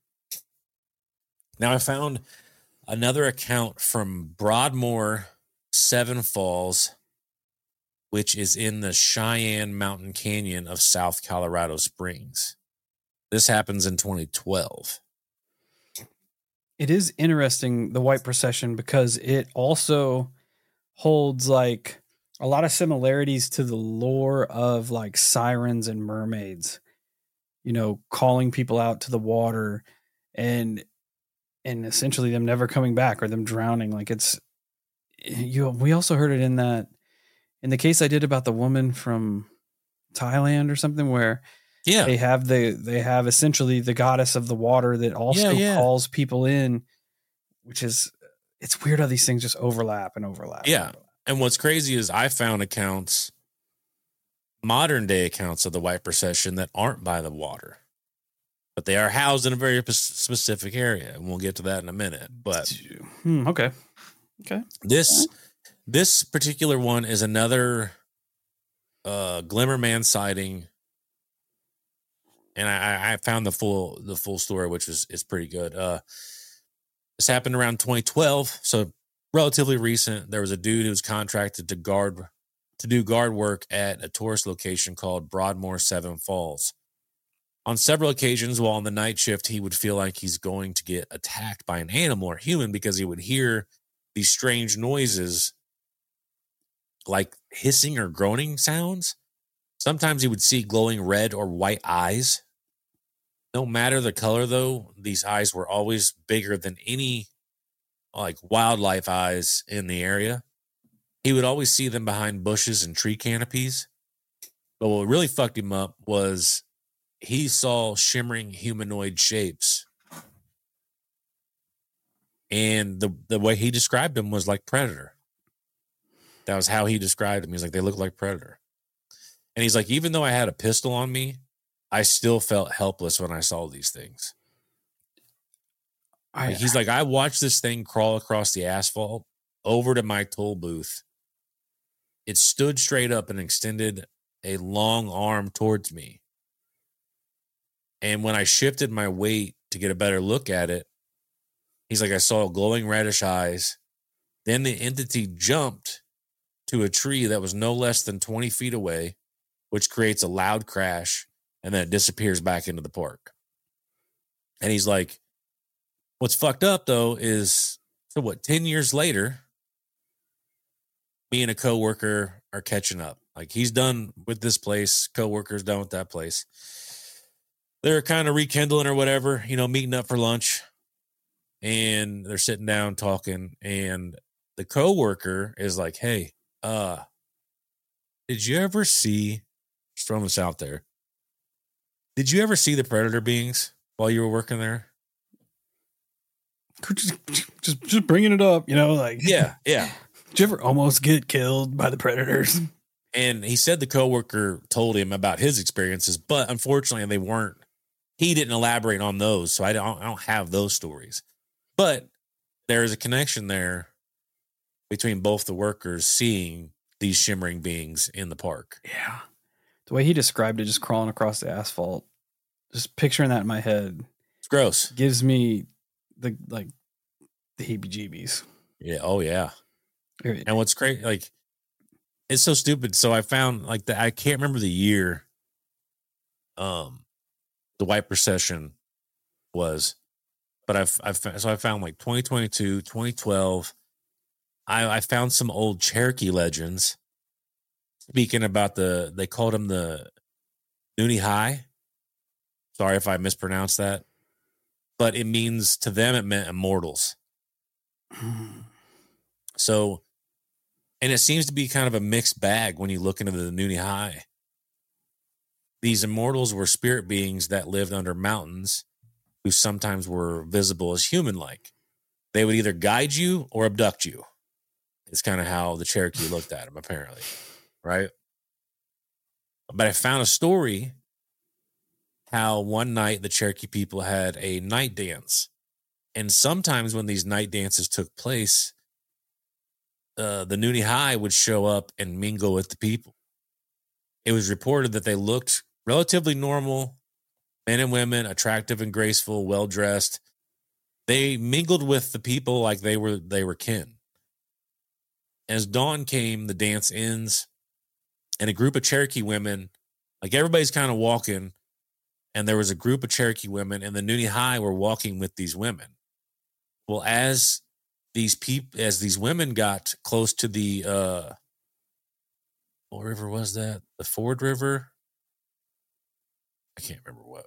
Now, I found another account from Broadmoor, Seven Falls, which is in the Cheyenne Mountain Canyon of South Colorado Springs. This happens in 2012. It is interesting, the White Procession, because it also holds like a lot of similarities to the lore of like sirens and mermaids, you know, calling people out to the water and essentially them never coming back or them drowning. Like we also heard it in the case I did about the woman from Thailand or something, where they have essentially the goddess of the water that also calls people in, which is, it's weird how these things just overlap and overlap. Yeah. And what's crazy is I found accounts, modern day accounts of the White Procession that aren't by the water, but they are housed in a very specific area. And we'll get to that in a minute. But okay. This particular one is another Glimmerman sighting. And I found the full story, which is pretty good. This happened around 2012, so relatively recent. There was a dude who was contracted to do guard work at a tourist location called Broadmoor Seven Falls. On several occasions while on the night shift, he would feel like he's going to get attacked by an animal or human because he would hear these strange noises like hissing or groaning sounds. Sometimes he would see glowing red or white eyes. No matter the color, though, these eyes were always bigger than any like wildlife eyes in the area. he would always see them behind bushes and tree canopies. But what really fucked him up was he saw shimmering humanoid shapes. And the way he described them was like Predator. That was how he described them. He's like, they look like Predator. And he's like, even though I had a pistol on me, I still felt helpless when I saw these things. He's like, I watched this thing crawl across the asphalt over to my toll booth. It stood straight up and extended a long arm towards me. And when I shifted my weight to get a better look at it, he's like, I saw glowing reddish eyes. Then the entity jumped to a tree that was no less than 20 feet away, which creates a loud crash, and then it disappears back into the park. And he's like, what's fucked up, though, is, 10 years later, me and a coworker are catching up. Like, he's done with this place. Coworker's done with that place. They're kind of rekindling or whatever, meeting up for lunch. And they're sitting down talking. And the coworker is like, hey, did you ever see, just throwing this out there, did you ever see the predator beings while you were working there? Just bringing it up, Yeah. Did you ever almost get killed by the predators? And he said the coworker told him about his experiences, but unfortunately he didn't elaborate on those. So I don't have those stories, but there is a connection there between both the workers seeing these shimmering beings in the park. Yeah. The way he described it, just crawling across the asphalt, just picturing that in my head. It's gross. Gives me the heebie-jeebies. Yeah. Oh yeah. And what's great, like, it's so stupid. So I found I can't remember the year the White Procession was, but I found like 2022, 2012. I found some old Cherokee legends speaking about they called them the Noonie High. Sorry if I mispronounced that, but it means, to them, it meant immortals. So, and it seems to be kind of a mixed bag when you look into the Noonie High. These immortals were spirit beings that lived under mountains who sometimes were visible as human-like. They would either guide you or abduct you. It's kind of how the Cherokee looked at them, apparently. Right? But I found a story how one night the Cherokee people had a night dance. And sometimes when these night dances took place, the Noonie High would show up and mingle with the people. It was reported that they looked relatively normal, men and women, attractive and graceful, well-dressed. They mingled with the people like they were kin. As dawn came, the dance ends, and a group of Cherokee women, like, everybody's kind of walking, and there was a group of Cherokee women, and the Noonie High were walking with these women. Well, as these women got close to the what river was that? The Ford River? I can't remember what.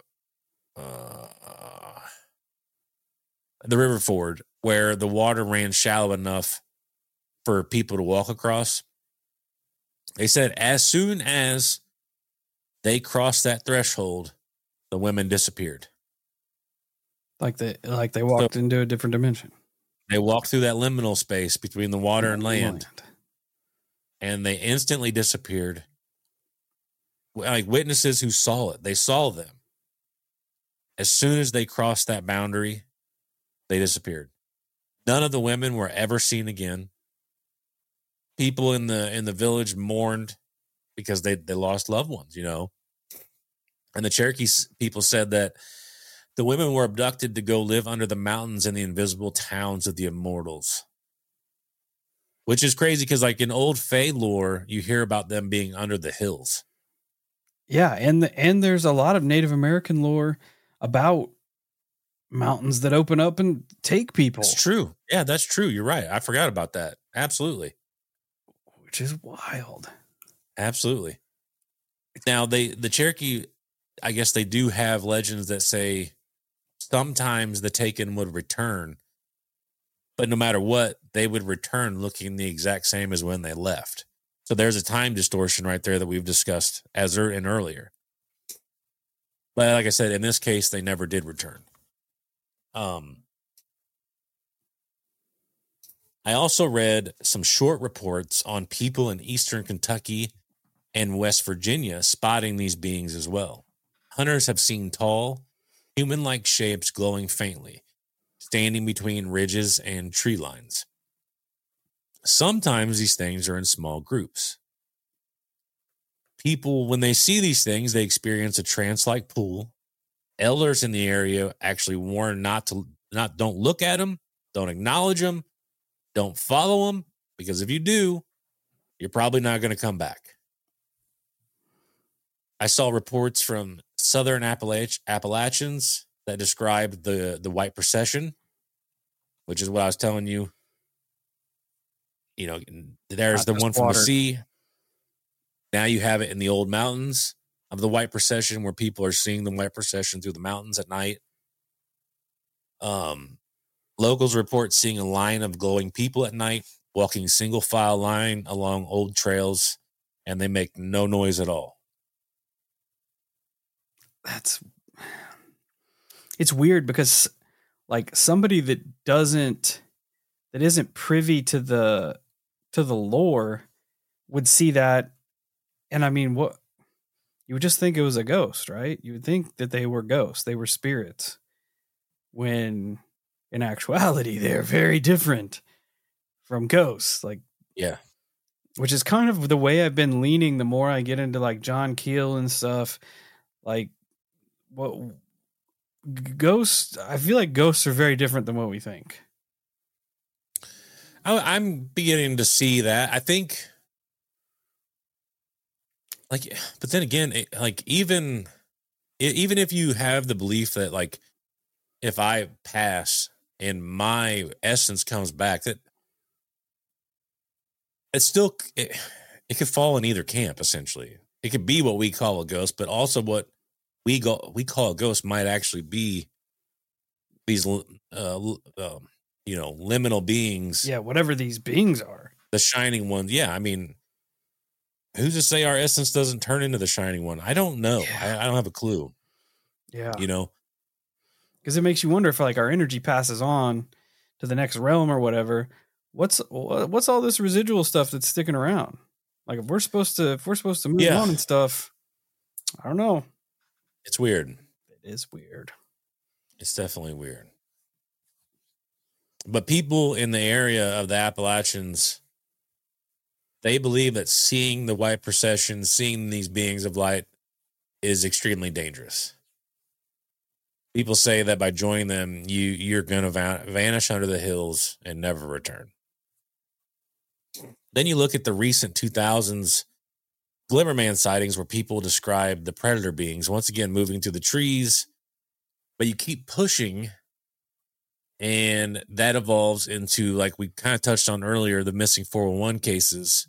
The River Ford, where the water ran shallow enough for people to walk across. They said as soon as they crossed that threshold, the women disappeared. Like they walked into a different dimension. They walked through that liminal space between the water and land. And they instantly disappeared. Like, witnesses who saw it, they saw them. As soon as they crossed that boundary, they disappeared. None of the women were ever seen again. People in the village mourned because they lost loved ones, And the Cherokee people said that the women were abducted to go live under the mountains in the invisible towns of the immortals. Which is crazy because, like, in old Fae lore, you hear about them being under the hills. Yeah, and there's a lot of Native American lore about mountains that open up and take people. It's true. Yeah, that's true. You're right. I forgot about that. Absolutely. Which is wild. Absolutely. Now, the Cherokee, I guess they do have legends that say sometimes the taken would return. but no matter what, they would return looking the exact same as when they left. So there's a time distortion right there that we've discussed earlier. But like I said, in this case, they never did return. I also read some short reports on people in eastern Kentucky and West Virginia spotting these beings as well. Hunters have seen tall, human-like shapes glowing faintly, standing between ridges and tree lines. Sometimes these things are in small groups. People, when they see these things, they experience a trance-like pull. Elders in the area actually warn don't look at them, don't acknowledge them, don't follow them, because if you do, you're probably not going to come back. I saw reports from Southern Appalachians that described the white procession, which is what I was telling you. You know, there's the one from the sea. Now you have it in the old mountains of the white procession, where people are seeing the white procession through the mountains at night. Locals report seeing a line of glowing people at night, walking single file line along old trails, and they make no noise at all. It's weird because like somebody that isn't privy to the lore would see that. And I mean, what you would just think it was a ghost, right? You would think that they were ghosts. They were spirits, when in actuality, they're very different from ghosts. Like, yeah, which is kind of the way I've been leaning the more I get into like John Keel and stuff. Like, what ghosts? I feel like ghosts are very different than what we think. I'm beginning to see that. I think, like, but then again, like even if you have the belief that like if I pass and my essence comes back, that it's still it could fall in either camp. Essentially, it could be what we call a ghost, but also what we call a ghost might actually be these liminal beings. Yeah, whatever these beings are, the shining ones. Yeah, I mean, who's to say our essence doesn't turn into the shining one? I don't know. Yeah. I don't have a clue. Yeah, because it makes you wonder if like our energy passes on to the next realm or whatever. What's all this residual stuff that's sticking around? Like if we're supposed to move on and stuff, I don't know. It's weird. It is weird. It's definitely weird. But people in the area of the Appalachians, they believe that seeing the white procession, seeing these beings of light is extremely dangerous. People say that by joining them, you're going to vanish under the hills and never return. Then you look at the recent 2000s Glimmerman sightings where people describe the predator beings, once again, moving through the trees. But you keep pushing, and that evolves into, like we kind of touched on earlier, the missing 411 cases,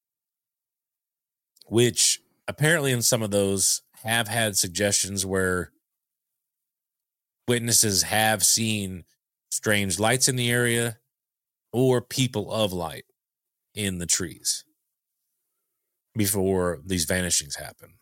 which apparently in some of those have had suggestions where witnesses have seen strange lights in the area or people of light in the trees before these vanishings happen.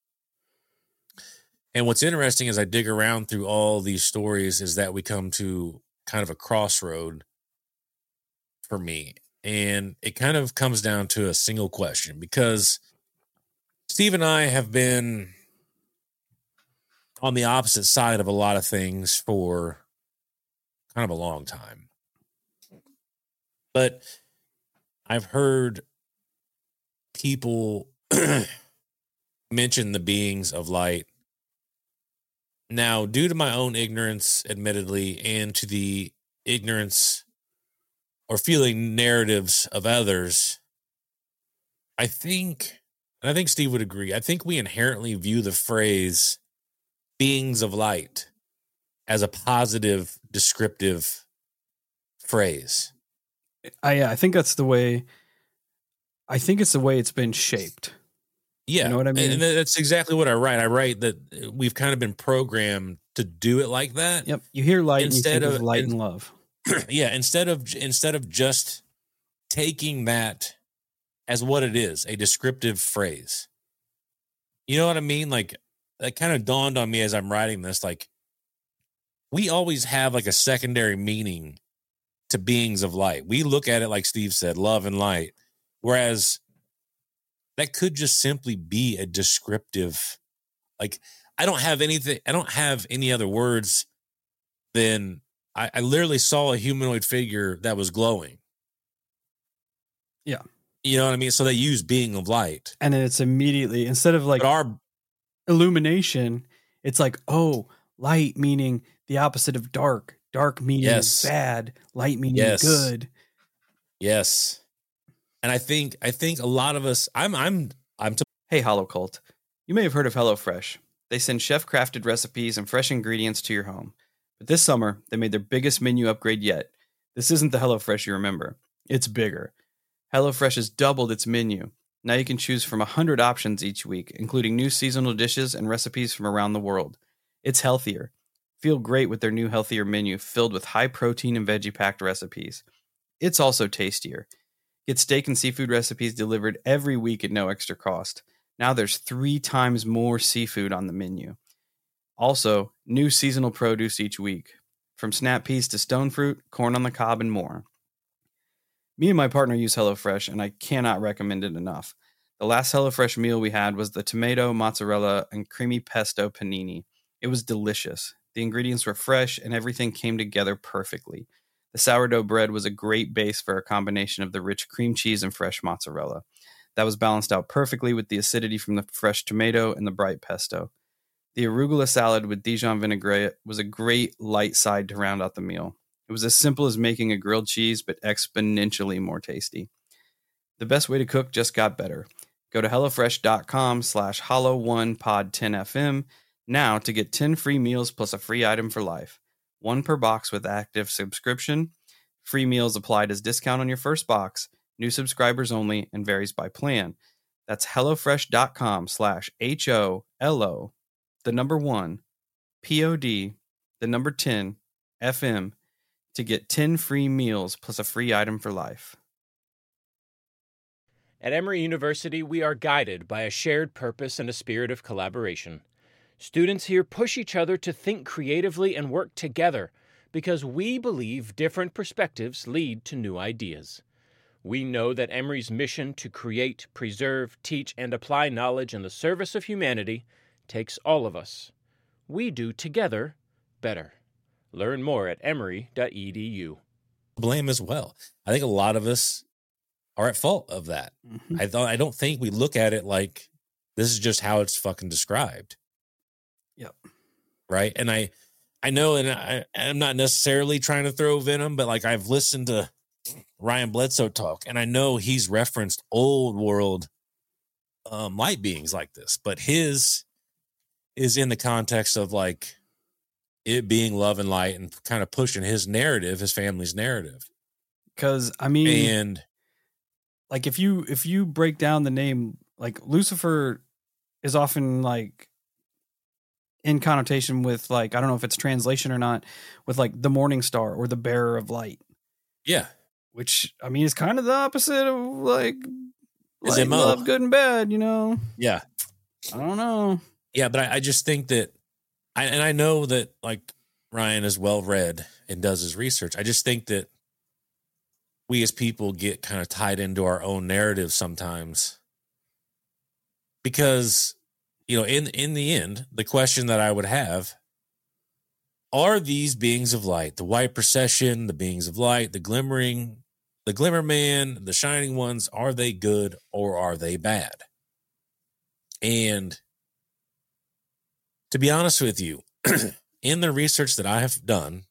And what's interesting as I dig around through all these stories is that we come to kind of a crossroad for me. And it kind of comes down to a single question, because Steve and I have been on the opposite side of a lot of things for kind of a long time. But I've heard people mention the beings of light. Now, due to my own ignorance, admittedly, and to the ignorance or feeling narratives of others, I think Steve would agree, I think we inherently view the phrase beings of light as a positive, descriptive phrase. I think that's the way. I think it's the way it's been shaped. Yeah. You know what I mean? And that's exactly what I write. I write that we've kind of been programmed to do it like that. Yep. You hear light instead of light and love. Yeah, instead of just taking that as what it is, a descriptive phrase. You know what I mean? Like, that kind of dawned on me as I'm writing this. Like, we always have like a secondary meaning to beings of light. We look at it, like Steve said, love and light, whereas that could just simply be a descriptive. Like, I don't have any other words than I literally saw a humanoid figure that was glowing. Yeah. You know what I mean? So they use being of light. And then it's immediately, instead of like our illumination, it's like, oh, light meaning the opposite of dark. Dark meaning bad, light meaning good. Yes. And I think a lot of us, Hey, Hollow Cult. You may have heard of HelloFresh. They send chef-crafted recipes and fresh ingredients to your home. But this summer, they made their biggest menu upgrade yet. This isn't the HelloFresh you remember. It's bigger. HelloFresh has doubled its menu. Now you can choose from 100 options each week, including new seasonal dishes and recipes from around the world. It's healthier. Feel great with their new healthier menu filled with high protein and veggie-packed recipes. It's also tastier. Get steak and seafood recipes delivered every week at no extra cost. Now there's 3 times more seafood on the menu. Also, new seasonal produce each week, from snap peas to stone fruit, corn on the cob, and more. Me and my partner use HelloFresh, and I cannot recommend it enough. The last HelloFresh meal we had was the tomato, mozzarella, and creamy pesto panini. It was delicious. The ingredients were fresh, and everything came together perfectly. The sourdough bread was a great base for a combination of the rich cream cheese and fresh mozzarella. That was balanced out perfectly with the acidity from the fresh tomato and the bright pesto. The arugula salad with Dijon vinaigrette was a great light side to round out the meal. It was as simple as making a grilled cheese, but exponentially more tasty. The best way to cook just got better. Go to HelloFresh.com/hollow1pod10fm now to get 10 free meals plus a free item for life. 1 per box with active subscription. Free meals applied as discount on your first box. New subscribers only and varies by plan. That's HelloFresh.com/HOLO, the number 1, POD, the number 10, FM, to get 10 free meals plus a free item for life. At Emory University, we are guided by a shared purpose and a spirit of collaboration. Students here push each other to think creatively and work together because we believe different perspectives lead to new ideas. We know that Emory's mission to create, preserve, teach, and apply knowledge in the service of humanity takes all of us. We do together better. Learn more at emory.edu. Blame as well. I think a lot of us are at fault of that. Mm-hmm. I don't think we look at it like this is just how it's fucking described. Yep. Right. And I know, and I'm not necessarily trying to throw venom, but like I've listened to Ryan Bledsoe talk, and I know he's referenced old world light beings like this, but his is in the context of like it being love and light and kind of pushing his narrative, his family's narrative. Because I mean, and like if you break down the name, like Lucifer is often like in connotation with like, I don't know if it's translation or not, with like the morning star or the bearer of light. Yeah. Which I mean is kind of the opposite of like love, good and bad, you know? Yeah. I don't know. Yeah, but I just think that I know that like Ryan is well read and does his research. I just think that we as people get kind of tied into our own narrative sometimes because, you know, in the end, the question that I would have, are these beings of light, the white procession, the beings of light, the glimmer man, the shining ones, are they good or are they bad? And to be honest with you, in the research that I have done,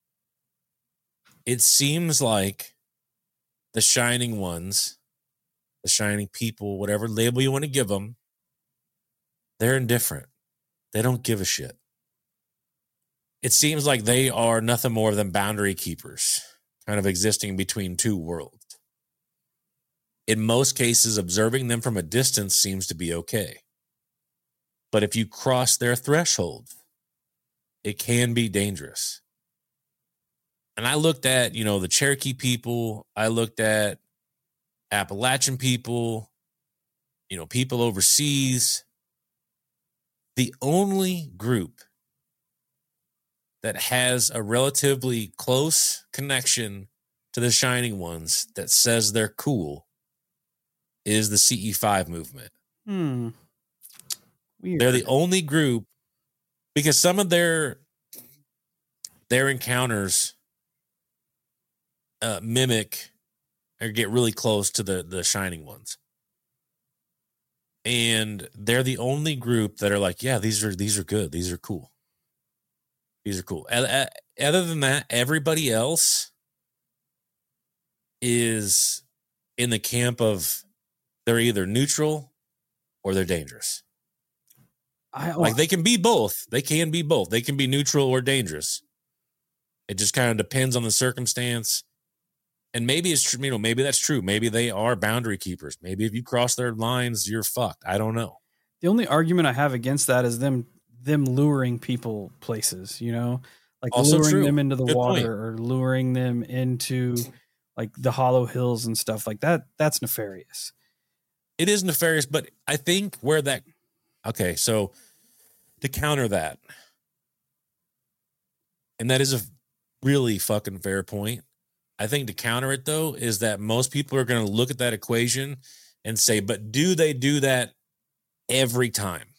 it seems like the shining ones, the shining people, whatever label you want to give them, they're indifferent. They don't give a shit. It seems like they are nothing more than boundary keepers, kind of existing between two worlds. In most cases, observing them from a distance seems to be okay. But if you cross their threshold, it can be dangerous. And I looked at, the Cherokee people. I looked at Appalachian people, people overseas. The only group that has a relatively close connection to the Shining Ones that says they're cool is the CE5 movement. Weird. They're the only group, because some of their encounters mimic or get really close to the Shining Ones. And they're the only group that are like, yeah, these are good. These are cool. These are cool. Other than that, everybody else is in the camp of they're either neutral or they're dangerous. They can be both. They can be both. They can be neutral or dangerous. It just kind of depends on the circumstance. And maybe it's true, maybe that's true. Maybe they are boundary keepers. Maybe if you cross their lines, you're fucked. I don't know. The only argument I have against that is them luring people places, like also luring true. them into the Good water point. or luring them into like the hollow hills and stuff like that. That's nefarious. It is nefarious, but I think so to counter that, and that is a really fucking fair point. I think to counter it, though, is that most people are going to look at that equation and say, but do they do that every time?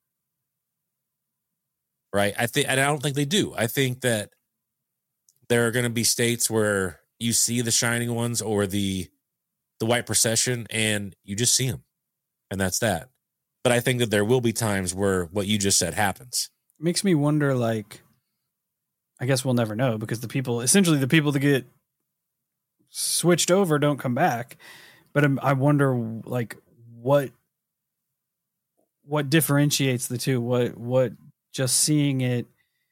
Right? I don't think they do. I think that there are going to be states where you see the Shining Ones or the White Procession and you just see them. And that's that. But I think that there will be times where what you just said happens. It makes me wonder, I guess we'll never know because the people that get switched over don't come back. But I wonder, what differentiates the two? What just seeing it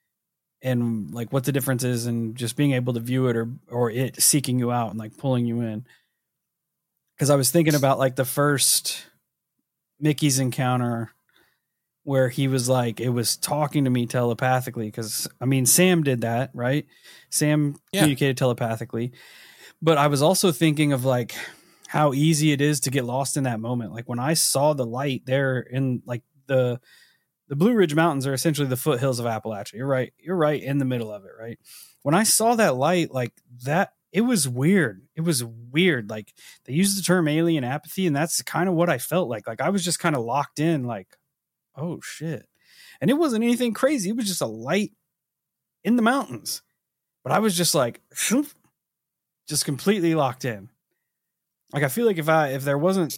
and what the difference is and just being able to view it or it seeking you out and pulling you in. Because I was thinking about the first Mickey's encounter where he was it was talking to me telepathically. Because Sam did that, right? Sam communicated telepathically. But I was also thinking of how easy it is to get lost in that moment. When I saw the light there in the Blue Ridge Mountains are essentially the foothills of Appalachia. You're right in the middle of it, right? When I saw that light that, it was weird. It was weird. They used the term alien apathy, and that's kind of what I felt like. I was just kind of locked in, oh shit. And it wasn't anything crazy. It was just a light in the mountains. But I was just just completely locked in. I feel like if there wasn't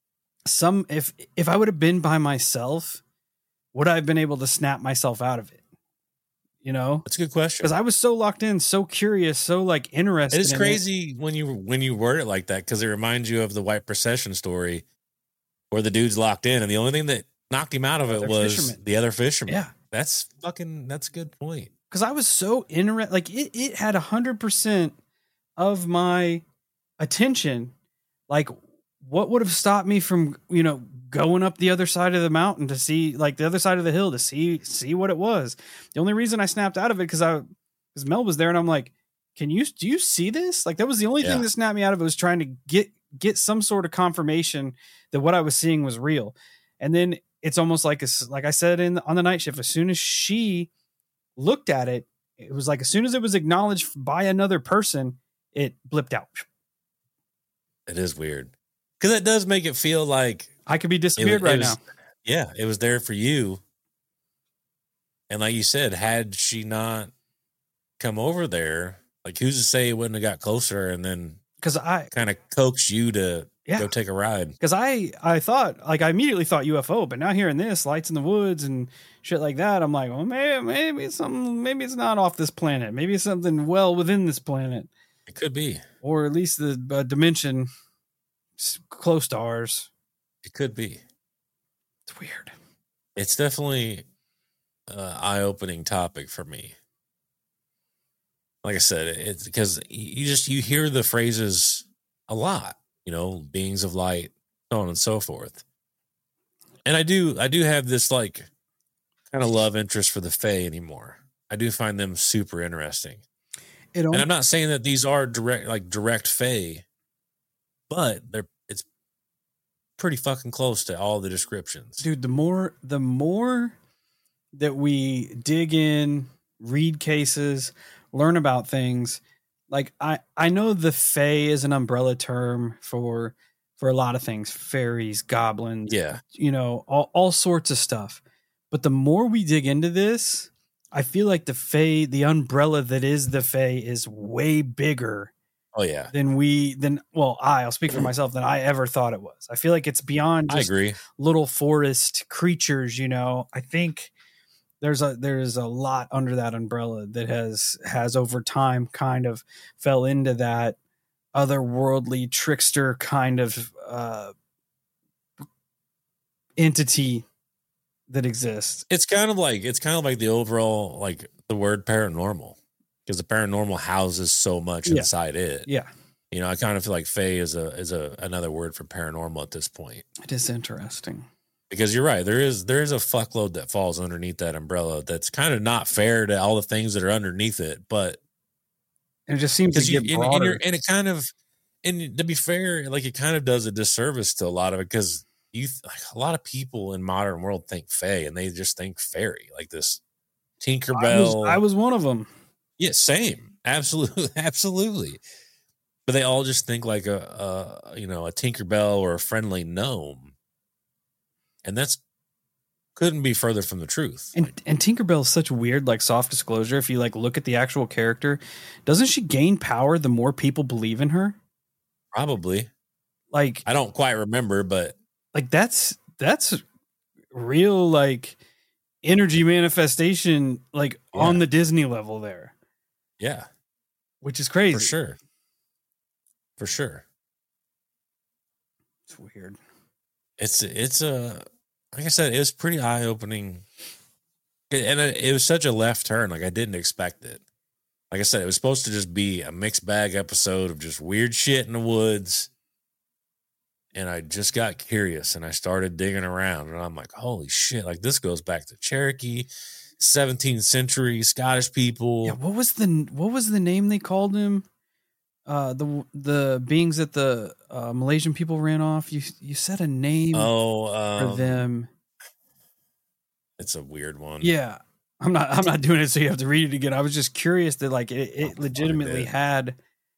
if I would have been by myself, would I have been able to snap myself out of it? That's a good question. Because I was so locked in, so curious, so interested. It is crazy when you word it like that, because it reminds you of the White Procession story where the dude's locked in, and the only thing that knocked him out of it was the other fisherman. Yeah, that's a good point. Because I was so interested, it had 100% of my attention. What would have stopped me from going up the other side of the mountain to see the other side of the hill to see what it was? The only reason I snapped out of it because Mel was there, and I'm like, do you see this? That was the only thing that snapped me out of it, was trying to get some sort of confirmation that what I was seeing was real. And then it's almost like I said on the night shift, as soon as she looked at it, it was as soon as it was acknowledged by another person, it blipped out. It is weird. Because it does make it feel like I could be disappeared right now. Yeah, it was there for you. And like you said, had she not come over there, who's to say it wouldn't have got closer and then because I kind of coaxed you to go take a ride? Because I thought, I immediately thought UFO, but now hearing this, lights in the woods and shit like that, I'm like, well, maybe it's not off this planet. Maybe it's something well within this planet. It could be. Or at least the dimension close to ours. It could be. It's weird. It's definitely an eye-opening topic for me. Like I said, it's because you hear the phrases a lot, beings of light, so on and so forth. And I do have this kind of love interest for the Fae anymore. I do find them super interesting. And I'm not saying that these are direct Fae, but it's pretty fucking close to all the descriptions. Dude, the more that we dig in, read cases, learn about things, like I know the Fae is an umbrella term for a lot of things, fairies, goblins, all sorts of stuff. But the more we dig into this, I feel like the Fae, the umbrella that is the Fae, is way bigger. Oh yeah. I'll speak for myself, than I ever thought it was. I feel like it's beyond just little forest creatures, I think there's a lot under that umbrella that has over time kind of fell into that otherworldly trickster kind of entity that exists. It's kind of like the overall, like the word paranormal, because the paranormal houses so much inside it. Yeah. I kind of feel like Fae is another word for paranormal at this point. It is interesting. Because you're right, there is a fuckload that falls underneath that umbrella that's kind of not fair to all the things that are underneath it, but it just seems to get broader. And it kind of, and to be fair, like it kind of does a disservice to a lot of it, because a lot of people in modern world think Fae and they just think fairy, like this Tinkerbell. I was one of them. Yeah, same. Absolutely. But they all just think like a Tinkerbell or a friendly gnome. And that's couldn't be further from the truth. And Tinkerbell is such weird, like soft disclosure. If you like look at the actual character, doesn't she gain power the more people believe in her? Probably. Like, I don't quite remember, but like that's real, like energy manifestation, like on the Disney level there. Yeah. Which is crazy. For sure. It's weird. It's like I said, it was pretty eye opening, and it was such a left turn. Like I didn't expect it. Like I said, it was supposed to just be a mixed bag episode of just weird shit in the woods. And I just got curious and I started digging around, and I'm like, holy shit, like this goes back to Cherokee, 17th century Scottish people. Yeah, what was the name they called him? The beings that the Malaysian people ran off. You said a name for them. It's a weird one. Yeah. I'm not doing it so you have to read it again. I was just curious that like it legitimately had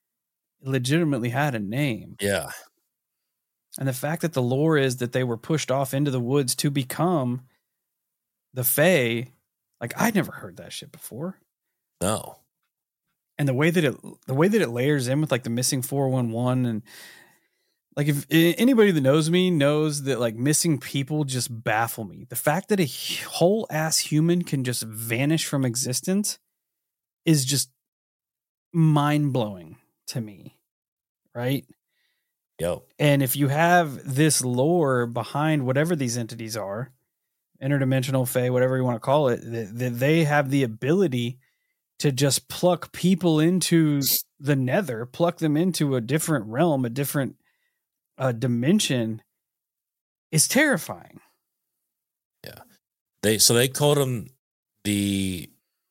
a name. Yeah. And the fact that the lore is that they were pushed off into the woods to become the Fae, like I'd never heard that shit before. No. And the way that it layers in with like the missing 411, and like if anybody that knows me knows that like missing people just baffle me. The fact that a whole ass human can just vanish from existence is just mind blowing to me. Right? Yo. And if you have this lore behind whatever these entities are, interdimensional Fae, whatever you want to call it, that they have the ability to just pluck people into the nether, pluck them into a different realm, a different dimension, is terrifying. Yeah. They called them the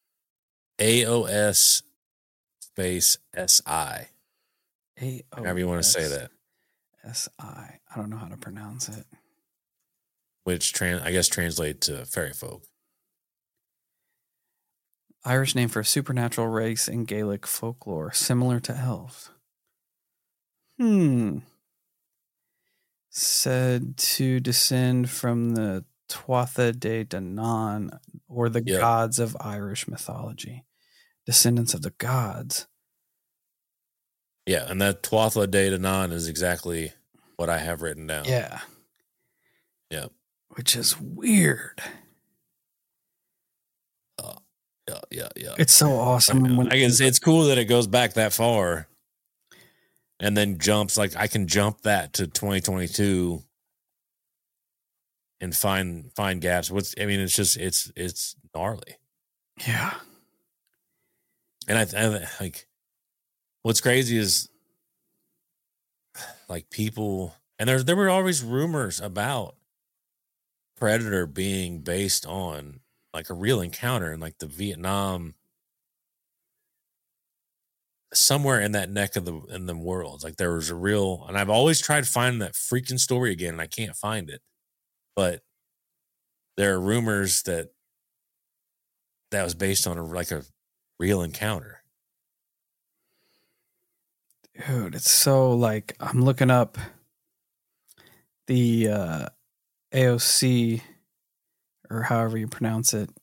AOS space SI. However you want to say that. SI. I don't know how to pronounce it. Which I guess translate to fairy folk. Irish name for a supernatural race in Gaelic folklore, similar to elves. Said to descend from the Tuatha De Danann, or the gods of Irish mythology. Descendants of the gods. Yeah, and that Tuatha De Danann is exactly what I have written down. Yeah. Yeah. Which is weird. Yeah. It's so awesome. I guess it's cool that it goes back that far and then jumps. Like I can jump that to 2022 and find gaps. It's gnarly. Yeah. And I like, what's crazy is like people, and there were always rumors about Predator being based on like a real encounter in like the Vietnam somewhere in that neck of in the worlds, like there was a real, and I've always tried to find that freaking story again, and I can't find it. But there are rumors that was based on a real encounter. Dude, it's so like I'm looking up the AOC or however you pronounce it.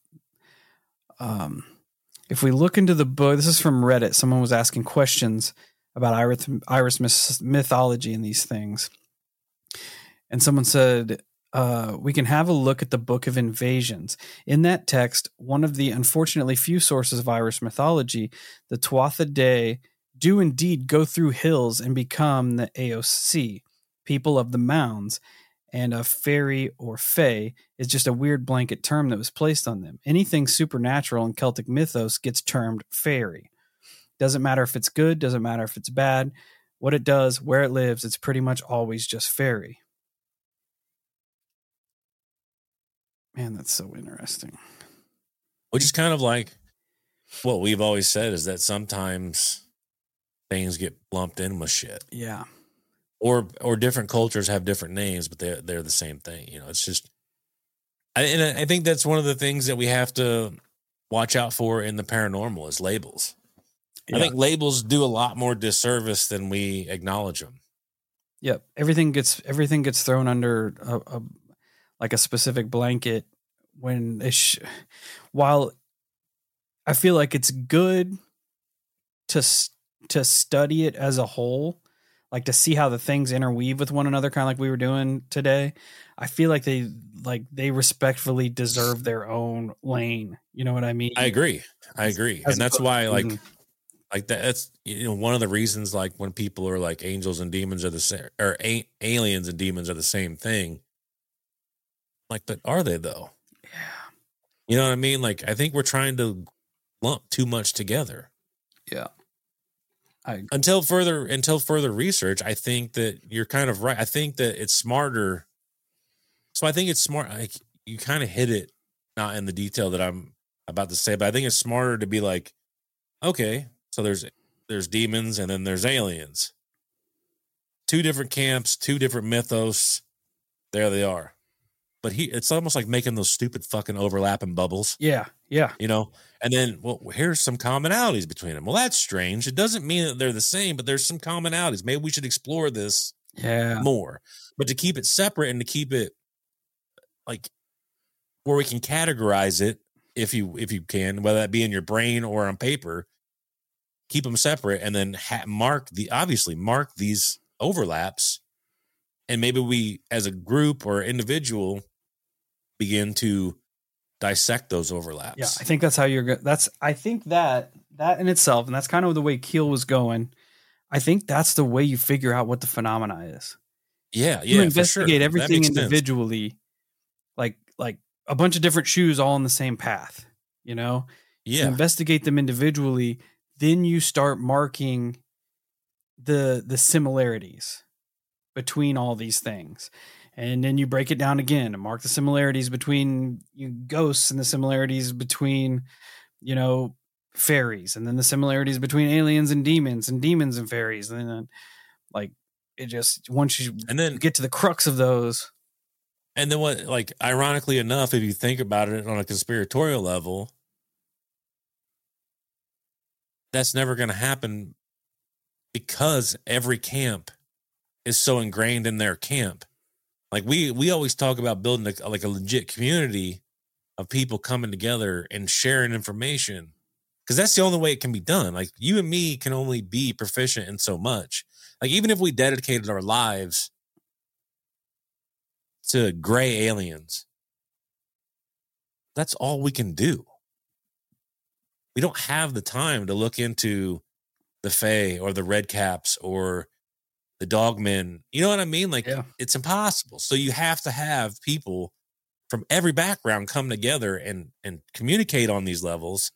If we look into the book, this is from Reddit. Someone was asking questions about Irish mythology and these things. And someone said, we can have a look at the Book of Invasions. In that text, one of the unfortunately few sources of Irish mythology, the Tuatha Dé, do indeed go through hills and become the AOC, people of the mounds, and a fairy or fae is just a weird blanket term that was placed on them. Anything supernatural in Celtic mythos gets termed fairy. Doesn't matter if it's good, doesn't matter if it's bad, what it does, where it lives, it's pretty much always just fairy. Man, that's so interesting. Which is kind of like what we've always said, is that sometimes things get lumped in with shit. Yeah. Or different cultures have different names, but they're the same thing. You know, it's just, I think that's one of the things that we have to watch out for in the paranormal is labels. Yeah. I think labels do a lot more disservice than we acknowledge them. Yep. Everything gets thrown under a specific blanket when while I feel like it's good to study it as a whole, like to see how the things interweave with one another, kind of like we were doing today. I feel like they respectfully deserve their own lane. You know what I mean? I agree. And that's why like that's, you know, one of the reasons, like when people are like angels and demons are the same, or aliens and demons are the same thing. Like, but are they though? Yeah. You know what I mean? Like, I think we're trying to lump too much together. Yeah. Until further research, I think that you're kind of right. I think that it's smarter. So I think it's smart. Like, you kind of hit it, not in the detail that I'm about to say, but I think it's smarter to be like, okay, so there's demons and then there's aliens. Two different camps, two different mythos. There they are. But it's almost like making those stupid fucking overlapping bubbles. Yeah, yeah. You know, and then, well, here's some commonalities between them. Well, that's strange. It doesn't mean that they're the same, but there's some commonalities. Maybe we should explore this more. But to keep it separate and to keep it like where we can categorize it, if you can, whether that be in your brain or on paper, keep them separate and then mark these overlaps. And maybe we, as a group or individual, begin to dissect those overlaps. Yeah, I think that's how I think that in itself, and that's kind of the way Keel was going. I think that's the way you figure out what the phenomena is. Yeah, you investigate everything individually, like a bunch of different shoes all on the same path. You know, yeah. You investigate them individually, then you start marking the similarities between all these things. And then you break it down again and mark the similarities between ghosts and the similarities between, you know, fairies, and then the similarities between aliens and demons and fairies. And then like it just, once you get to the crux of those. And then what, like, ironically enough, if you think about it on a conspiratorial level, that's never going to happen because every camp is so ingrained in their camp. Like we always talk about building a legit community of people coming together and sharing information, because that's the only way it can be done. Like, you and me can only be proficient in so much. Like, even if we dedicated our lives to gray aliens, that's all we can do. We don't have the time to look into the Fae or the Red Caps or the Dogmen. You know what I mean? Like, It's impossible. So you have to have people from every background come together and communicate on these levels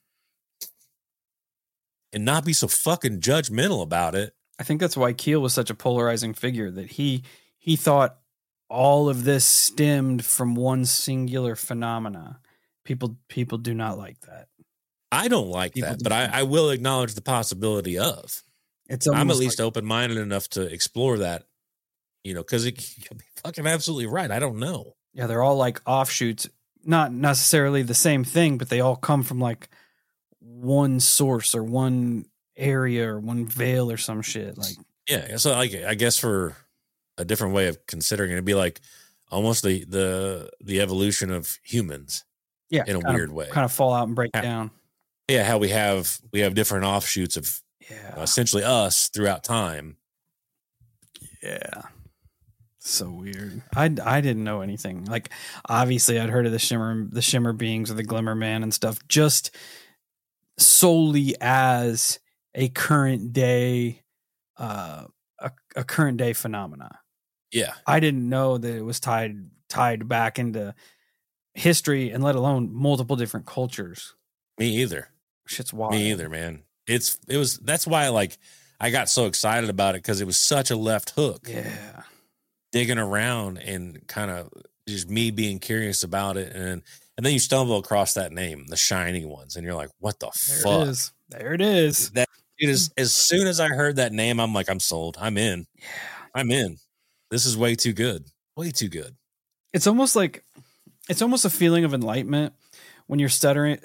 and not be so fucking judgmental about it. I think that's why Keel was such a polarizing figure, that he thought all of this stemmed from one singular phenomena. People do not like that. I don't like People that, do. but I will acknowledge the possibility of. I'm at least open-minded enough to explore that, because it could be fucking absolutely right. I don't know. Yeah, they're all like offshoots, not necessarily the same thing, but they all come from like one source or one area or one veil or some shit. Like, yeah, so like I guess for a different way of considering it, it'd be like almost the evolution of humans. Yeah, in a weird way, kind of fall out and break down. Yeah, how we have different offshoots of essentially us throughout time. Yeah. So weird. I didn't know anything. Like, obviously I'd heard of the shimmer beings or the glimmer man and stuff, just solely as a current day a current day phenomena. Yeah. I didn't know that it was tied back into history and let alone multiple different cultures. Me either. Shit's wild. Me either, man. That's why like I got so excited about it, because it was such a left hook. Yeah. Digging around and kind of just me being curious about it, and then you stumble across that name, the Shining Ones, and you're like, what the fuck? There it is. That it is. As soon as I heard that name, I'm like, I'm sold. I'm in. Yeah. I'm in. This is way too good. Way too good. It's almost a feeling of enlightenment when you're studying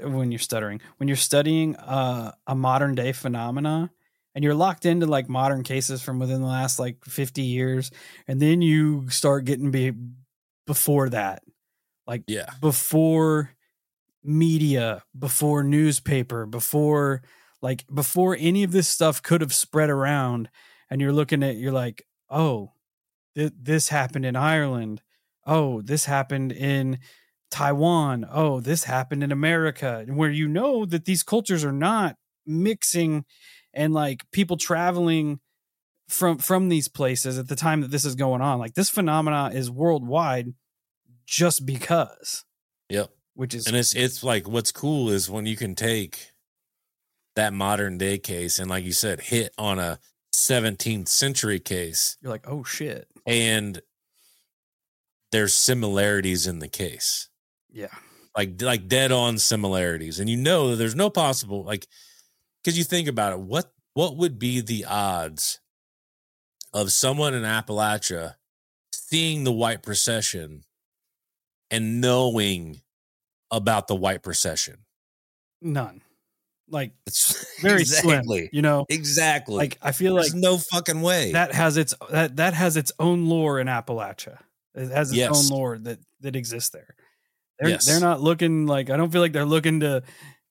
a modern day phenomena, and you're locked into like modern cases from within the last like 50 years. And then you start getting before that, like before media, before newspaper, before any of this stuff could have spread around. And you're like, oh, this happened in Ireland. Oh, this happened in Taiwan. Oh, this happened in America, where that these cultures are not mixing, and like people traveling from these places at the time that this is going on. Like, this phenomena is worldwide just because. Yep. Which is, and it's like, what's cool is when you can take that modern day case and, like you said, hit on a 17th century case. You're like, oh shit. And there's similarities in the case. Yeah. Like dead on similarities. And that there's no possible, like, because you think about it, what would be the odds of someone in Appalachia seeing the white procession and knowing about the white procession? None. Like, it's very exactly slim, exactly. Like, I feel there's like no fucking way that has its own lore in Appalachia. It has its own lore that exists there. They're not looking, like, I don't feel like they're looking to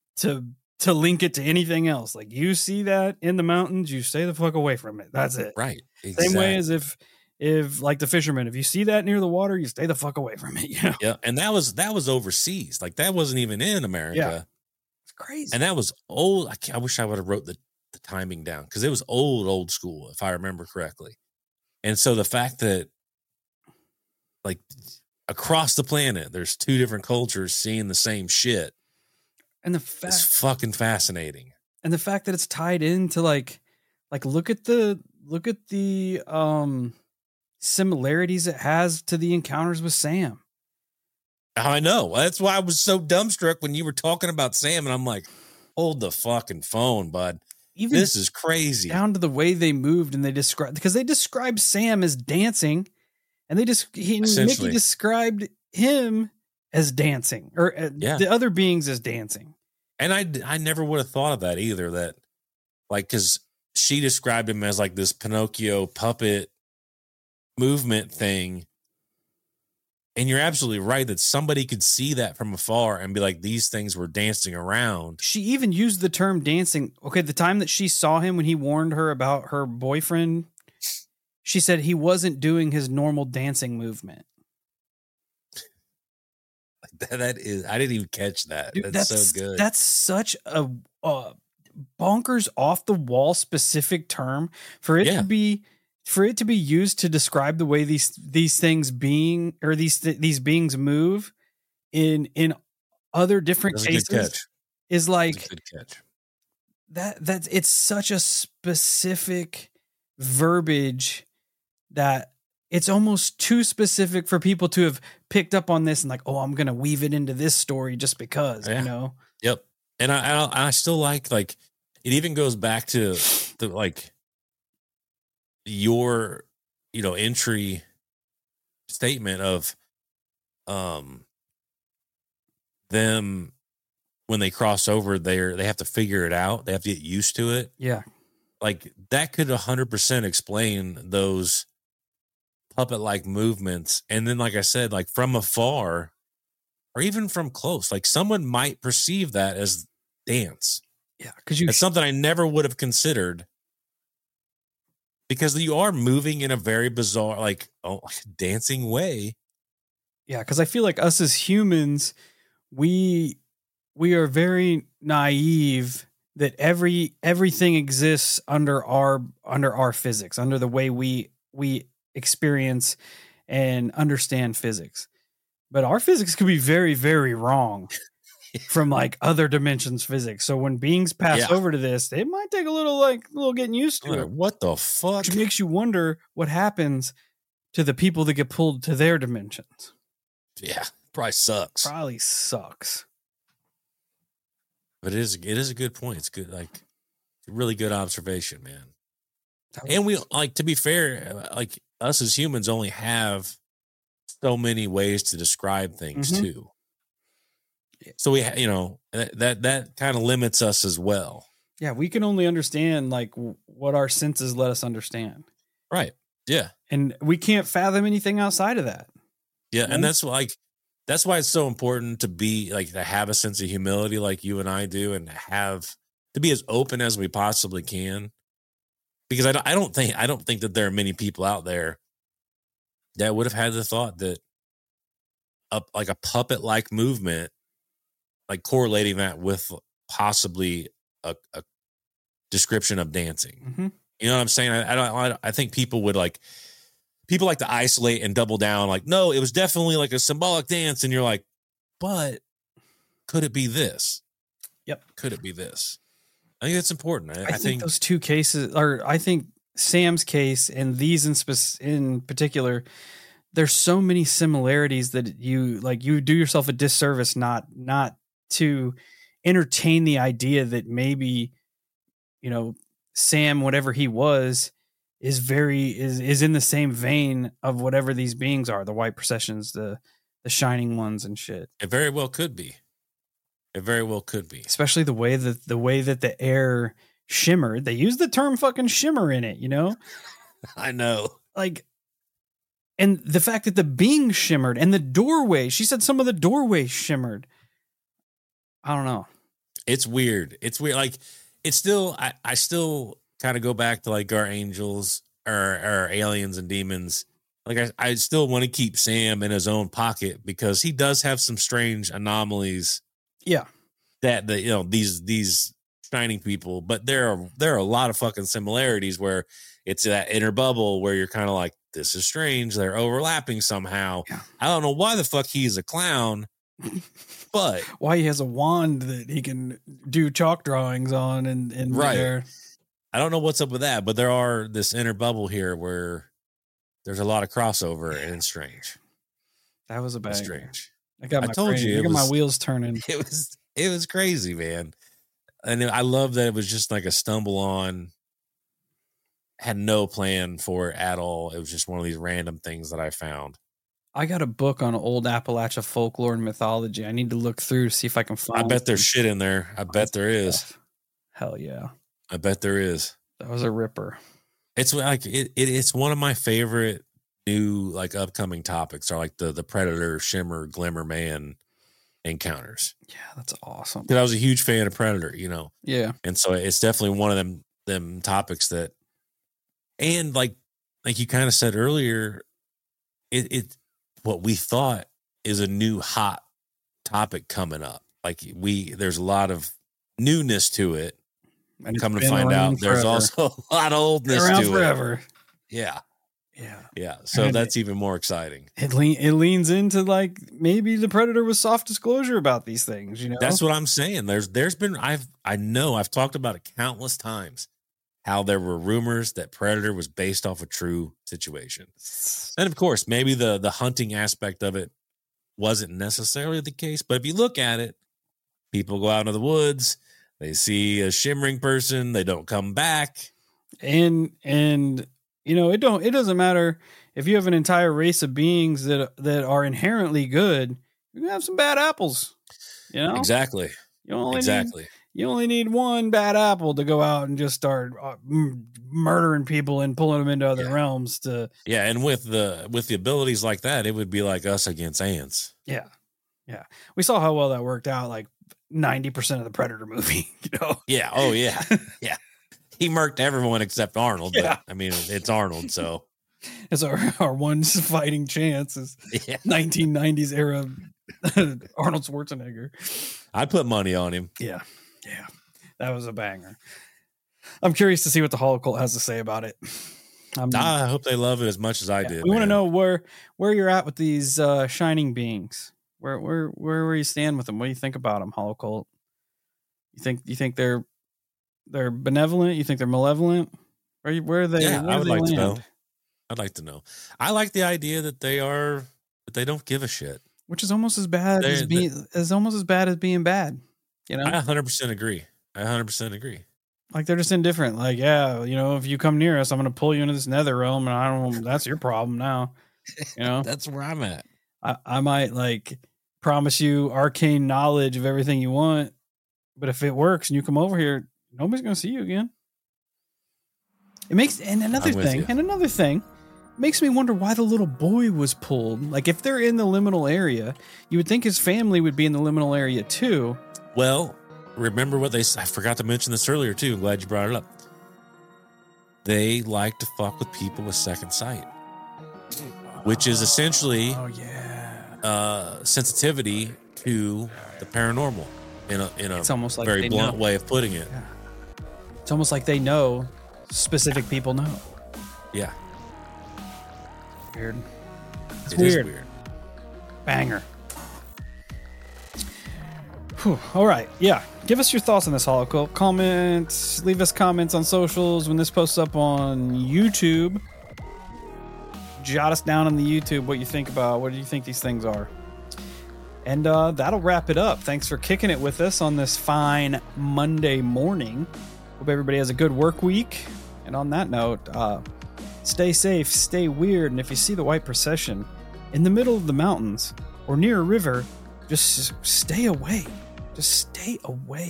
link it to anything else. Like, you see that in the mountains, you stay the fuck away from it. That's it. Right. Exactly. Same way as if like the fishermen, if you see that near the water, you stay the fuck away from it. Yeah. And that was overseas. Like, that wasn't even in America. Yeah. It's crazy. And that was old. I wish I would have wrote the timing down, because it was old school, if I remember correctly. And so the fact that, like, across the planet, there's two different cultures seeing the same shit, and the fact is fucking fascinating. And the fact that it's tied into like look at the similarities it has to the encounters with Sam. I know. That's why I was so dumbstruck when you were talking about Sam, and I'm like, hold the fucking phone, bud. Even this is crazy. Down to the way they moved, and they described Sam as dancing, and Mickey described him as dancing, or the other beings as dancing. And I never would have thought of that either. That, like, because she described him as like this Pinocchio puppet movement thing. And you're absolutely right that somebody could see that from afar and be like, these things were dancing around. She even used the term dancing. Okay, the time that she saw him when he warned her about her boyfriend, she said he wasn't doing his normal dancing movement. That is, I didn't even catch that. Dude, that's so good. That's such a bonkers, off the wall specific term for it to be used to describe the way these things being, or these beings move in other different cases. Is like, that's a good catch. That's it's such a specific verbiage that it's almost too specific for people to have picked up on this and like, oh, I'm going to weave it into this story just because, Yep. And I still like it even goes back to the like your entry statement of them when they cross over they have to figure it out. They have to get used to it. Yeah. Like that could 100% explain those puppet-like movements. And then, like I said, like from afar or even from close, like someone might perceive that as dance. Yeah. Because it's something I never would have considered because you are moving in a very bizarre, like dancing way. Yeah. Because I feel like us as humans, we are very naive that everything exists under our physics, under the way we experience and understand physics. But our physics could be very, very wrong from like other dimensions physics. So when beings pass over to this, it might take a little getting used to it. What the fuck? Which makes you wonder what happens to the people that get pulled to their dimensions. Yeah, probably sucks. But it is a good point. It's good, like a really good observation, man. And we like, to be fair, like us as humans only have so many ways to describe things too. So we, that kind of limits us as well. Yeah, we can only understand like what our senses let us understand. Right. Yeah. And we can't fathom anything outside of that. Yeah, and that's why it's so important to be like to have a sense of humility like you and I do, and to be as open as we possibly can. Because I don't think that there are many people out there that would have had the thought that like a puppet like movement, like correlating that with possibly a description of dancing. You know what I'm saying? I think people like to isolate and double down. Like, no, it was definitely like a symbolic dance. And you're like, but could it be this? Yep. Could it be this? I think that's important. I think those two cases, or I think Sam's case and these in particular, there's so many similarities that you do yourself a disservice not to entertain the idea that maybe, Sam, whatever he was, is in the same vein of whatever these beings are, the white processions, the shining ones and shit. It very well could be. Especially the way that the air shimmered. They use the term fucking shimmer in it, I know. Like, and the fact that the being shimmered and the doorway, she said some of the doorways shimmered. I don't know. It's weird. Like, it's still, I still kind of go back to like our angels or aliens and demons. Like I still want to keep Sam in his own pocket because he does have some strange anomalies. Yeah. That these shining people, but there are a lot of fucking similarities where it's that inner bubble where you're kind of like, this is strange. They're overlapping somehow. Yeah. I don't know why the fuck he's a clown, but why he has a wand that he can do chalk drawings on and right. There. I don't know what's up with that, but there are this inner bubble here where there's a lot of crossover and it's strange. That was a bad strange. I got my wheels turning. It was crazy, man. And I love that it was just like a stumble on. Had no plan for it at all. It was just one of these random things that I found. I got a book on old Appalachia folklore and mythology. I need to look through to see if I can find. I bet there's shit in there. I bet there is. Hell yeah. I bet there is. That was a ripper. It's like it's one of my favorite new like upcoming topics are like the Predator, Shimmer, Glimmer Man encounters. Yeah, that's awesome. Because I was a huge fan of Predator, Yeah. And so it's definitely one of them topics that, and like you kind of said earlier, it what we thought is a new hot topic coming up. Like there's a lot of newness to it. And coming to find out, there's also a lot of oldness to it. Forever. Yeah. Yeah. Yeah. So that's even more exciting. It leans into like maybe the Predator was soft disclosure about these things, That's what I'm saying. There's been I've talked about it countless times how there were rumors that Predator was based off a true situation. And of course, maybe the hunting aspect of it wasn't necessarily the case, but if you look at it, People go out into the woods. They see a shimmering person. They don't come back. And it doesn't matter if you have an entire race of beings that are inherently good. You can have some bad apples. Exactly. You only need one bad apple to go out and just start murdering people and pulling them into other realms. And with the abilities like that, it would be like us against ants. Yeah. We saw how well that worked out. Like 90% of the Predator movie. Yeah. Oh yeah. Yeah. He murked everyone except Arnold. Yeah. But, I mean, it's Arnold, so it's our one fighting chance is 1990s era Arnold Schwarzenegger. I put money on him. Yeah. That was a banger. I'm curious to see what the Holocult has to say about it. I hope they love it as much as I did. We want to know where you're at with these shining beings. Where you stand with them? What do you think about them, Holocult? You think they're benevolent? You think they're malevolent? Where are they? Yeah, I would like land? to know. I'd like to know. I like the idea that they don't give a shit, which is almost as bad as being bad. I 100% agree. Like they're just indifferent. Like, if you come near us, I'm going to pull you into this nether realm, and that's your problem now. That's where I'm at. I might promise you arcane knowledge of everything you want, but if it works and you come over here, nobody's going to see you again. Another thing makes me wonder why the little boy was pulled. Like, if they're in the liminal area, you would think his family would be in the liminal area too. Well, remember what I forgot to mention this earlier too. I'm glad you brought it up. They like to fuck with people with second sight, which is essentially sensitivity to the paranormal in a it's almost like very blunt way of putting it. Yeah. It's almost like they know specific people know. Yeah. Weird. It is weird. Banger. Whew. All right. Yeah. Give us your thoughts on this Holocult. Comments. Leave us comments on socials when this posts up on YouTube. Jot us down on the YouTube what you think about. What do you think these things are? And that'll wrap it up. Thanks for kicking it with us on this fine Monday morning. Hope everybody has a good work week. And on that note, stay safe, stay weird, and if you see the white procession in the middle of the mountains or near a river, just stay away. Just stay away.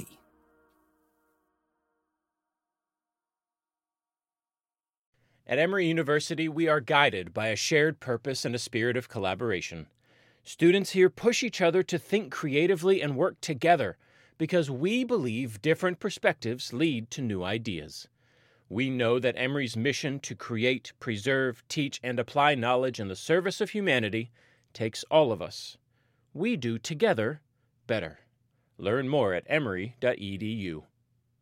At Emory University, we are guided by a shared purpose and a spirit of collaboration. Students here push each other to think creatively and work together because we believe different perspectives lead to new ideas. We know that Emory's mission to create, preserve, teach, and apply knowledge in the service of humanity takes all of us. We do together better. Learn more at emory.edu.